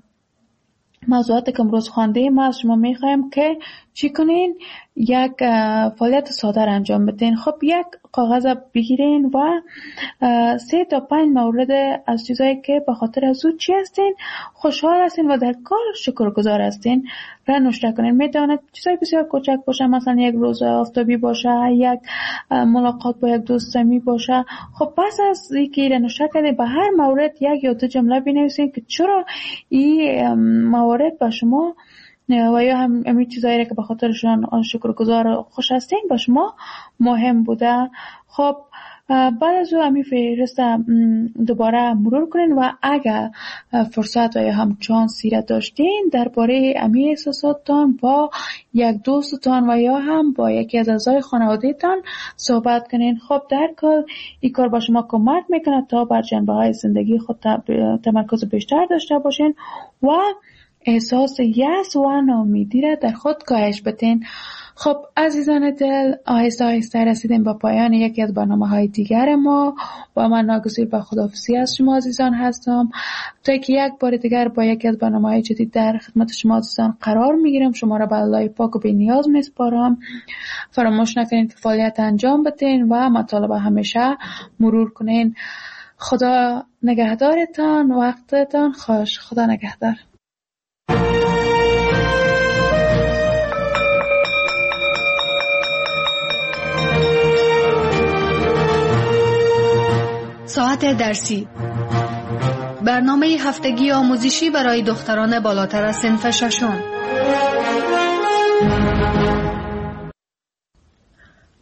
موضوعات که امروز خواندیم ما از شما میخوایم که چی کنین؟ یک فعالیت ساده را انجام بدین. خب یک کاغذ بگیرین و 3 تا 5 مورد از چیزایی که به خاطر از او چی هستین خوشحال هستین و در کار شکرگزار هستین را نوشته کنین. میتواند چیزای بسیار کوچک باشه، مثلا یک روز آفتابی باشه، یک ملاقات با یک دوست صمیمی باشه. خب پس از اینکه را نوشته کردین به هر مورد یک یا 2 جمله بنویسین که چرا این موارد به شما و یا همین چیزایی که به خاطرشان شکرگزار خوش هستین به شما مهم بوده. خب بعد از او همین فهرست دوباره مرور کنین و اگر فرصت و یا هم چانسی را داشتین درباره همین احساساتتان با یک دوستتان و یا هم با یکی از اعضای خانواده‌تان صحبت کنین. خب در کل این کار با شما کمک میکنه تا بر جنبه‌های زندگی خود تمرکز بیشتر داشته باشین و احساس یأس و ناامیدی را در خود کاهش بدین. خب عزیزان دل، آهسته آهسته رسیدیم به پایان یکی از برنامه‌های دیگر ما و من ناگزیر به خداحافظی از شما عزیزان هستم تا که یک بار دیگر با یکی از برنامه‌های جدید در خدمت شما عزیزان قرار میگیرم. شما را به الله پاک و بی‌نیاز میسپارم. فراموش نکنین که فعالیت انجام بدین و مطالب همیشه مرور کنین. خدا نگهدارتان، وقتتان خوش. خدا نگهدار. ساعت درسی، برنامه هفتگی آموزشی برای دختران بالاتر از صنف ششم. به نام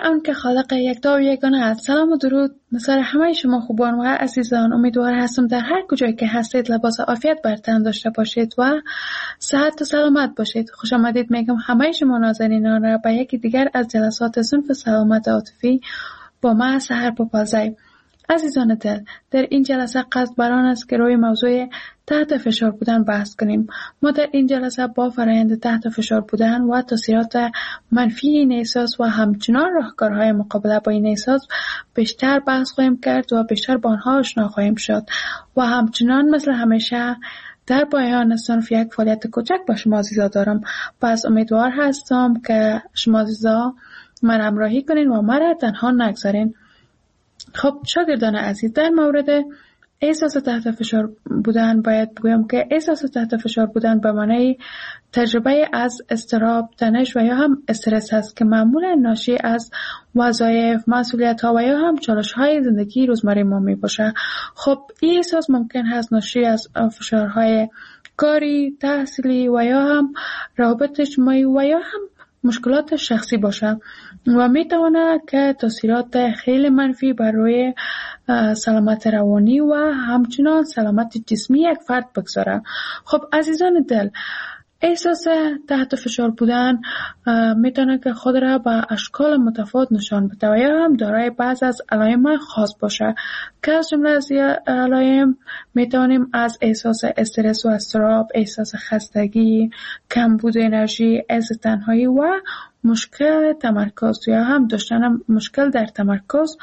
آن که خالق یکتا و یگانه است. سلام و درود مثل همه شما خوبان و عزیزان. امیدوار هستم در هر کجایی که هستید لباس عافیت بر تن داشته باشید و صحت و سلامت باشید. خوش آمدید میگم همه شما نازنینان را به یکی دیگر از جلسات صنف سلامت عاطفی با من سحر پاپازی. عزیزان دل، در این جلسه قصد بر آن است که روی موضوع تحت فشار بودن بحث کنیم. ما در این جلسه با فرآیند تحت فشار بودن و تاثیرات منفی این احساس و همچنان راهکارهای مقابله با این احساس بیشتر بحث خواهیم کرد و بیشتر با آنها آشنا خواهیم شد و همچنان مثل همیشه در پایان صنف یک فعالیت کوچک با شما عزیزا دارم. پس امیدوار هستم که شما عزیزا من همراهی کنین و مرا تنها نگذارین. خب شاگردان عزیز، در مورد احساس تحت فشار بودن باید بگویم که احساس تحت فشار بودن به معنی تجربه از اضطراب، تنش و یا هم استرس است که معمولا ناشی از وظایف، مسئولیت‌ها و یا هم چالش‌های زندگی روزمره ما میباشه. خب این احساس ممکن هست ناشی از فشارهای کاری، تحصیلی و یا هم روابط اجتماعی و یا هم مشکلات شخصی باشه و میتواند که تاثیرات خیلی منفی بر روی سلامت روانی و همچنان سلامت جسمی یک فرد بگذاره. خب عزیزان دل، احساس تحت فشار بودن میتونه که خود را به اشکال متفاوت نشان بده و یا هم دارای بعض از علائم خاص باشه که از جمله از علائم میتونیم از احساس استرس و اضطراب، احساس خستگی، کمبود انرژی، حس تنهایی و مشکل تمرکز یا هم داشتن مشکل در تمرکز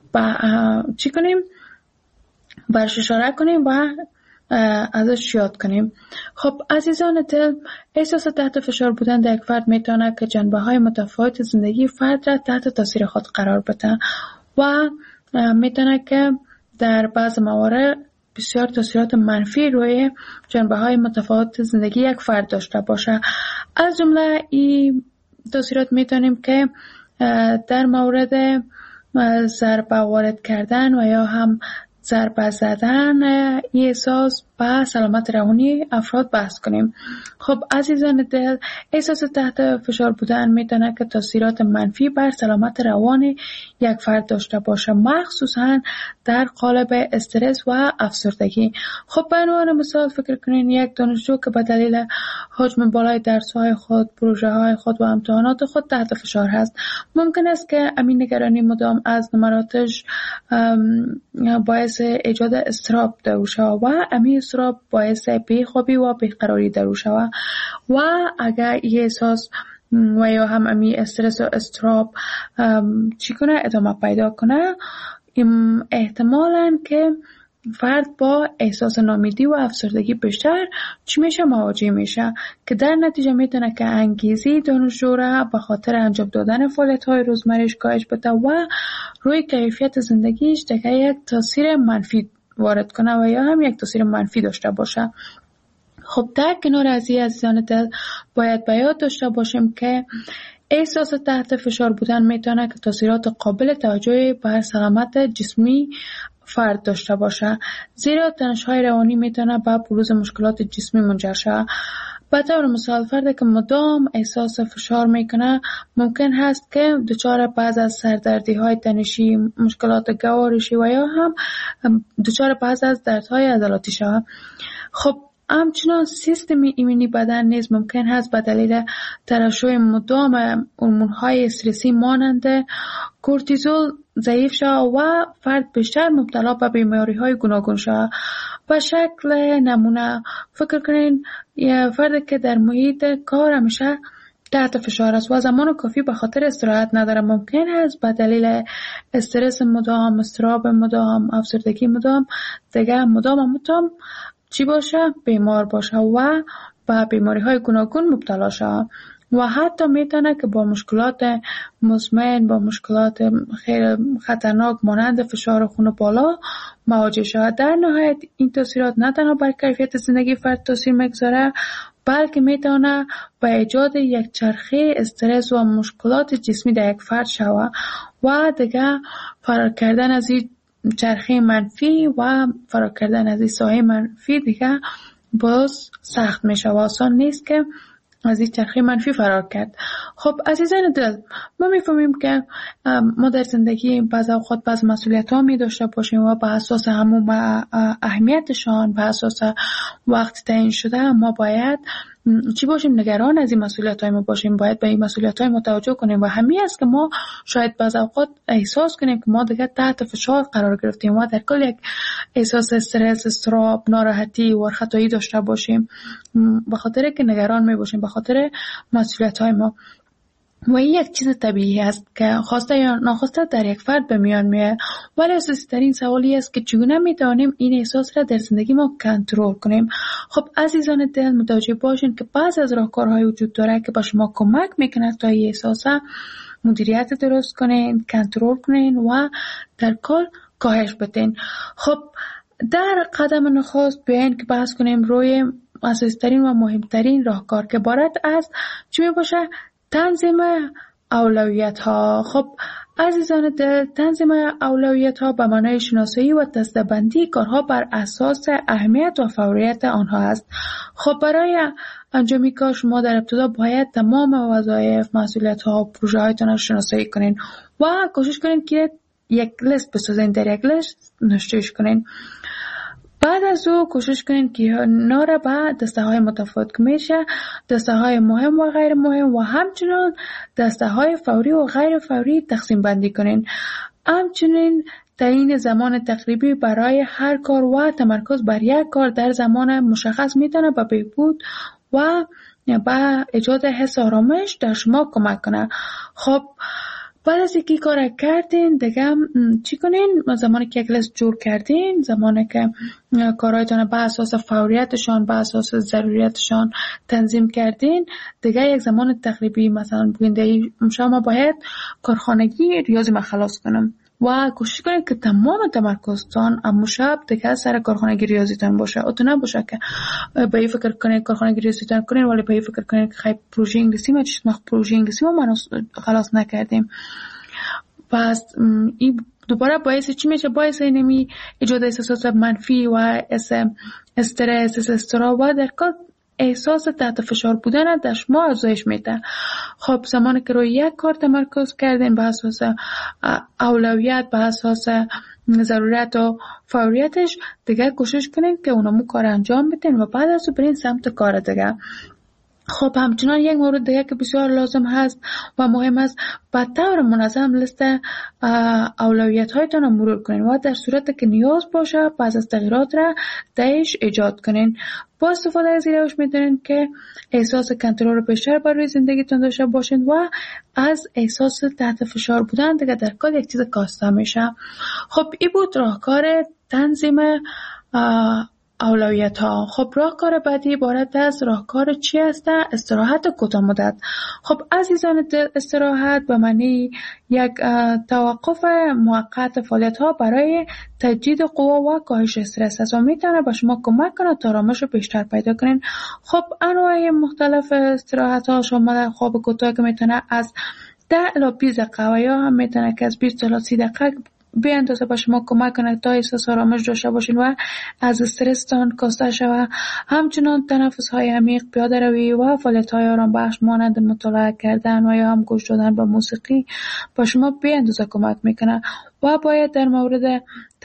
چی کنیم؟ برش اشاره کنیم و ازش یاد کنیم. خب عزیزان دل، احساس تحت فشار بودن در یک فرد میتونه که جنبه‌های متفاوت زندگی فرد را تحت تاثیر خود قرار بده و میتونه که در بعض موارد بسیار تاثیرات منفی روی جنبه‌های متفاوت زندگی یک فرد داشته باشه. از جمله این تاثیرات میتونیم که در مورد ضربه وارد کردن و یا هم ضربه زدن این احساس به سلامت روانی افراد بحث کنیم. خب عزیزان دل، احساس تحت فشار بودن میتونه که تاثیرات منفی بر سلامت روان یک فرد داشته باشه، مخصوصا در قالب استرس و افسردگی. خب به عنوان مثال فکر کنین یک دانشجو که به دلیل حجم بالای درس‌های خود، پروژه‌های خود و امتحانات خود تحت فشار هست. ممکن است که امین نگرانی مدام از نمراتش باعث ایجاد اضطراب در شه و امین اضطراب باعث بیخوابی و بیقراری در شه و اگر این احساس و یا هم امی استرس و اضطراب چی کنه ادامه پیدا کنه، احتمالاً که فرد با احساس ناامیدی و افسردگی بیشتر چی میشه مواجه میشه که در نتیجه میتونه که انگیزی دانشجو را به خاطر انجام دادن فعالیت‌های روزمره‌اش کاهش بده و روی کیفیت زندگیش دیگه یک تاثیر منفی وارد کنه و یا هم یک تاثیر منفی داشته باشه. خب در کنار از این عزیزان دل باید به یاد داشته باشیم که احساس تحت فشار بودن میتونه که تاثیرات قابل توجهی بر سلامت جسمی فرد داشته باشه، زیرا تنش‌های روانی میتونه به بروز مشکلات جسمی منجر شه. به طور مثال فردی که مدام احساس فشار میکنه ممکن هست که دچار بعض از سردردی‌های تنشی، مشکلات گوارشی و یا هم دچار بعض از دردهای عضلاتی شه. خب همچنان سیستم ایمنی بدن نیز ممکن هست به دلیل ترشح مدام هورمون‌های استرسی مانند کورتیزول ضعیف شود و فرد بیشتر مبتلا به بیماری‌های گوناگون شود. به شکل نمونه فکر کنین یه فردی که در محیط کار همیشه تحت فشار است و زمان کافی به خاطر استراحت نداره، ممکن است به دلیل استرس مدام، اضطراب مدام، افسردگی مدام دیگه مدام چی باشه؟ بیمار باشه و به بیماری‌های گوناگون مبتلا شه و حتی میتونه که با مشکلات مزمن، با مشکلات خیلی خطرناک مانند فشار خون بالا مواجه شود. در نهایت این تاثیرات نه تنها بر کیفیت زندگی فرد تاثیر میگذاره، بلکه میتونه به ایجاد یک چرخه استرس و مشکلات جسمی در یک فرد شود و دیگه فرار کردن از این چرخه منفی و فرار کردن از این سایه منفی دیگه باز سخت میشه و آسان نیست که از این چرخه منفی فرار کرد. خب عزیزان دل، ما میفهمیم که ما در زندگی بعض اوقات بعض مسئولیت ها می داشته باشیم و به اساس همون اهمیتشان، به اساس وقت تعیین شده ما باید چی باشیم؟ نگران از این مسئولیت های ما باشیم، باید به این مسئولیت های ما توجه کنیم و همین است که ما شاید بعض اوقات احساس کنیم که ما دیگه تحت فشار قرار گرفتیم و در کل یک احساس استرس، اضطراب، ناراحتی و خطایی داشته باشیم به خاطر که نگران می باشیم به خاطر مسئولیت های ما. و این یک چیز طبیعی است که خواسته یا ناخواسته در یک فرد به میان میاد، ولی اساسی ترین سوالی است که چگونه میتوانیم این احساس را در زندگی ما کنترل کنیم. خب عزیزان دل، متوجه باشین که بعض از راهکارهای وجود داره که به شما کمک میکنه تا این احساس مدیریت درست کنین، کنترل کنین و در کل کاهش بدین. خب در قدم نخست بیاین که بحث کنیم روی اساسی ترین و مهمترین راهکار که عبارت است چی میباشه؟ تنظیم اولویت ها. خب عزیزان دل، تنظیم اولویت ها به معنای شناسایی و دسته‌بندی کارها بر اساس اهمیت و فوریت آنها است. خب برای انجام کار شما در ابتدا باید تمام وظایف، مسئولیت ها و پروژه هایتان را شناسایی کنین و کوشش کنین که یک لیست بسازین، در یک لیست نوشتهش کنین. بعد از او کوشش کنین که ناره به دسته های متفاوت که میشه دسته های مهم و غیر مهم و همچنین دسته های فوری و غیر فوری تقسیم بندی کنین. همچنین تعیین زمان تقریبی برای هر کار و تمرکز بر یک کار در زمان مشخص میتونه به بهبود و به ایجاد حس آرامش در شما کمک کنه. خب بعد از اینکه کار کردین دیگه چی کنین؟ زمانی که یک لیست جور کردین، زمانی که کارهایتان به اساس فوریتشان، به اساس ضروریتشان تنظیم کردین، دیگه یک زمان تقریبی مثلا بگین شما باید کارخانگی ریاضی ما خلاص کنم و کوشش کنید که تمام تمرکزتان اما شب دیگه سر کارخانگی ریاضیتان باشه. او تو نباشه که به این فکر کنید کارخانگی ریاضیتان کنید ولی به این فکر کنید که خیلی پروژه انگلیسی ما پروژه انگلیسی ما خلاص نکردیم. پس این دوباره باعث چی میشه؟ باعث اینمی ایجاد احساسات منفی و استرس، اضطراب و در کل احساس تحت فشار بودن در شما افزایش میده. خب زمانی که روی یک کار تمرکز کردین به اساس اولویت، به اساس ضرورت و فوریتش، دیگه کوشش کنین که اونمو کار انجام بدین و بعد از اون برین سمت کار دیگه. خب همچنان یک مورد دیگه که بسیار لازم هست و مهم است، به طور منظم لیست اولویت هایتان رو مرور کنین و در صورت که نیاز باشه بعض از تغییرات را درش ایجاد کنین. با استفاده از این روش میتونین که احساس کنترل رو بیشتر بر روی زندگیتون داشته باشین و از احساس تحت فشار بودن دیگه در کل یک چیز کاسته میشه. خب این بود راهکار تنظیم اولویت ها. خب راهکار بعدی عبارت از راهکار چی است؟ استراحت کوتاه مدت. خب عزیزان دل، استراحت به معنی یک توقف موقت فعالیت ها برای تجدید قوا و کاهش استرس است و میتونه به شما کمک کنه تا آرامش بیشتر پیدا کنین. خب انواع مختلف استراحت ها شامل خواب کوتاه که میتونه از 10 الی 20 دقیقه و یا هم میتونه که از 20 الی 30 دقیقه به اندازه به شما کمک کنه تا احساس آرامش داشته باشین و از استرستان کاسته شوه. همچنان تنفس های عمیق، پیاده روی و فعالیت های آرام بخش مانند مطالعه کردن و یا هم گوش دادن به موسیقی به شما به اندازه کمک میکنه. و باید در مورد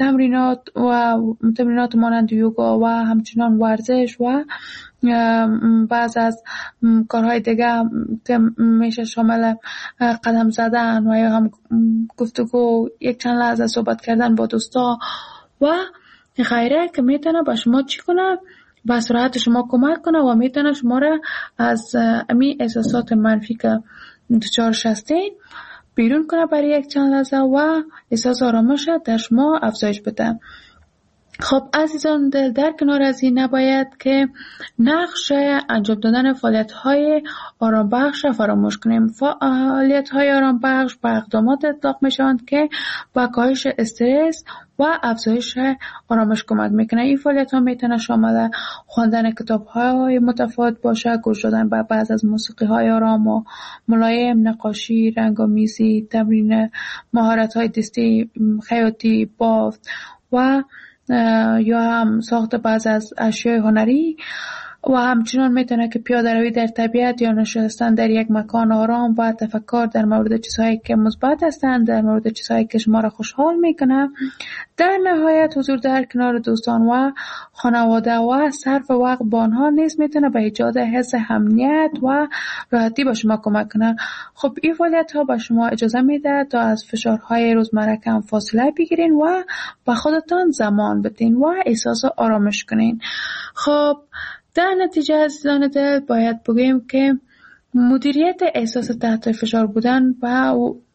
تمرینات مانند یوگا و همچنان ورزش و بعض از کارهای دیگه که میشه شامل قدم زدن و یا هم گفتگو، یک چند لحظه صحبت کردن با دوستا و غیره که میتونه با شما چی کنه؟ به سرعت شما کمک کنه و میتونه شما را از امی احساسات منفی که دچارش هستین بیرون کنه برای یک چند لحظه و احساس آرامش در شما افزایش بده. خب عزیزان دل، در کنار از این نباید که نقش انجام دادن فعالیت‌های آرام بخش را فراموش کنیم. فعالیت‌های آرام بخش به اقدامات اطلاق می‌شوند که با کاهش استرس و افزایش آرامش کمک میکنه. این فعالیت‌ها میتونه شامل خواندن کتاب‌های متفاوت باشه، گوش دادن به بعض از موسیقی‌های آرام و ملایم، نقاشی، رنگ‌آمیزی، تمرین مهارت‌های دستی، خیاطی، بافت و یا هم ساخت بعض از اشیاء هنری و همچنان میتونه که پیاده روی در طبیعت یا نشستن در یک مکان آرام و تفکر در مورد چیزهایی که مثبت هستند، در مورد چیزهایی که شما را خوشحال میکنه. در نهایت حضور در کنار دوستان و خانواده و صرف وقت با آنها نیز میتونه به ایجاد حس امنیت و راحتی به شما کمک کنه. خب این فعالیت ها به شما اجازه میده تا از فشارهای روزمره کم فاصله بگیرین و به خودتان زمان بدین و احساس آرامش کنین. خب در نتیجه عزیزان دل باید بگیم که مدیریت احساس تحت فشار بودن و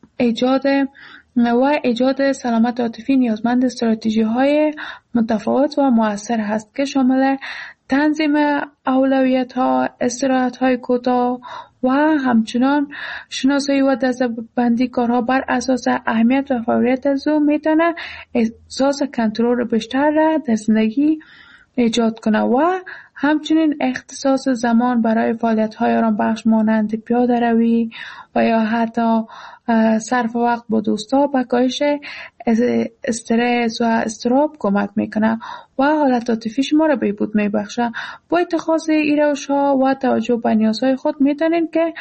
ایجاد سلامت عاطفی نیازمند استراتژی‌های متفاوت و مؤثر هست که شامل تنظیم اولویت‌ها، استراحت‌های کوتاه و همچنان شناسایی و دسته‌بندی کارها بر اساس اهمیت و فوریت از او میتونه احساس کنترل بیشتر را در زندگی ایجاد کنه و همچنین اختصاص زمان برای فعالیت‌های آرامبخش مانند پیاده روی و یا حتی صرف وقت با دوستا به کاهش استرس و اضطراب کمک میکنه و حالت عاطفی شما را بهبود میبخشه. با اتخاذ این روش‌ها و توجه به نیازهای خود میتونین که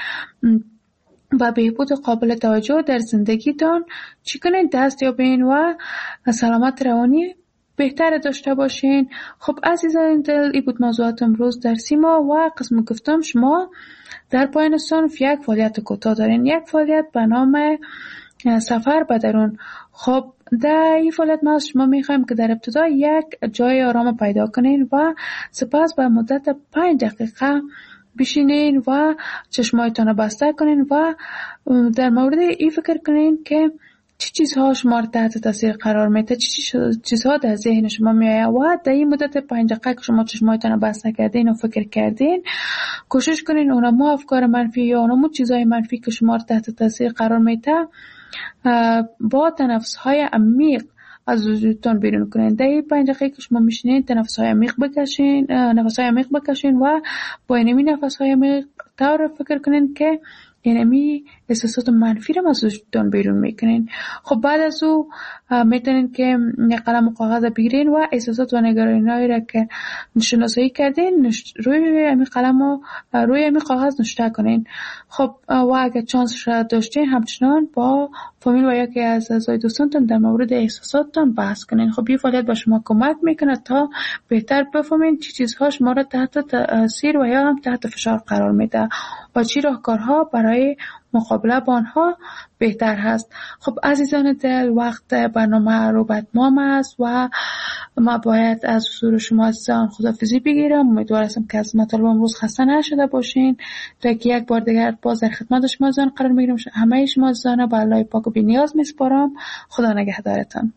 با بهبود قابل توجه در زندگیتان چی کنین دست یابین و سلامت روانی بهتر داشته باشین. خب عزیزان دل، این بود موضوعات امروز در سیما و قسم گفتم شما در پایان صنف یک فعالیت کوتاه دارین، یک فعالیت به نام سفر به درون. خب در این فعالیت ما از شما میخوایم که در ابتدا یک جای آرام پیدا کنین و سپس به مدت 5 دقیقه بشینین و چشمایتان بسته کنین و در مورد این فکر کنین که چه چیزها شما را تحت تاثیر قرار میده، چه چیزها در ذهن شما میآید و در این مدت 5 دقیقه که شما چشمایتان بسته کردین و فکر کردین کوشش کنین اونمو افکار منفی یا اونمو چیزهای منفی که شما را تحت تاثیر قرار میده با تنفس‌های عمیق از وجودتان بیرون کنین. در این 5 دقیقه که شما میشینین نفس‌های عمیق بکشین و با اینمی نفس‌های عمیق طور فکر کنین که اینمی احساسات منفی رو از وجودتان بیرون میکنین. خب بعد از او میتونین که یک قلم و کاغذ بگیرین و احساسات و نگرانی‌هایی را که شناسایی کردین روی همین قلم و روی همین کاغذ نوشته کنین. خب و اگر چانس را داشتین همچنان با فامیل و یکی از اعضای دوستانتون در مورد احساساتتان بحث کنین. خب این فعالیت به شما کمک میکنه تا بهتر بفهمین چه چیزها شما را تحت تاثیر و یا هم تحت فشار قرار میده و چی راهکارها برای مقابله با آنها بهتر هست. خب عزیزان دل، وقت برنامه رو به اتمام است و ما باید از حضور شما عزیزان خداحافظی بگیرم. امیدوار هستم که از مطالب امروز خسته نشده باشین تا که یک بار دیگر باز در خدمت شما عزیزان قرار میگیرم. همه شما عزیزان به الله پاک و بی‌نیاز میسپارم. خدا نگهدارتان.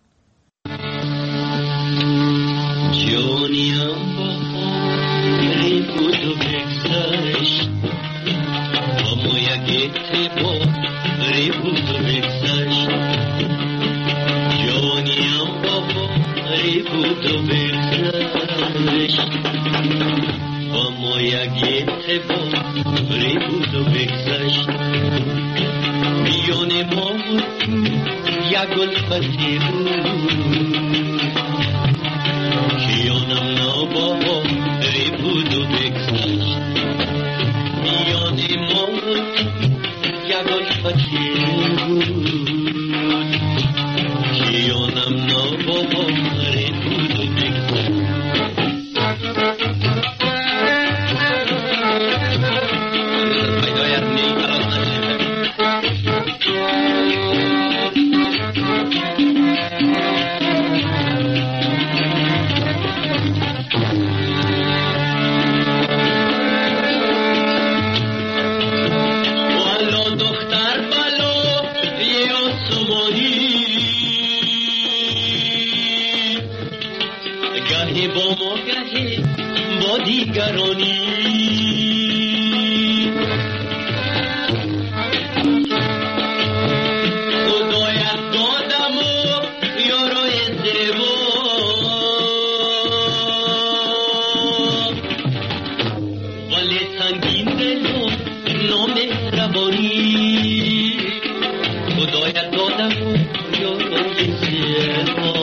خدایا دادم یارو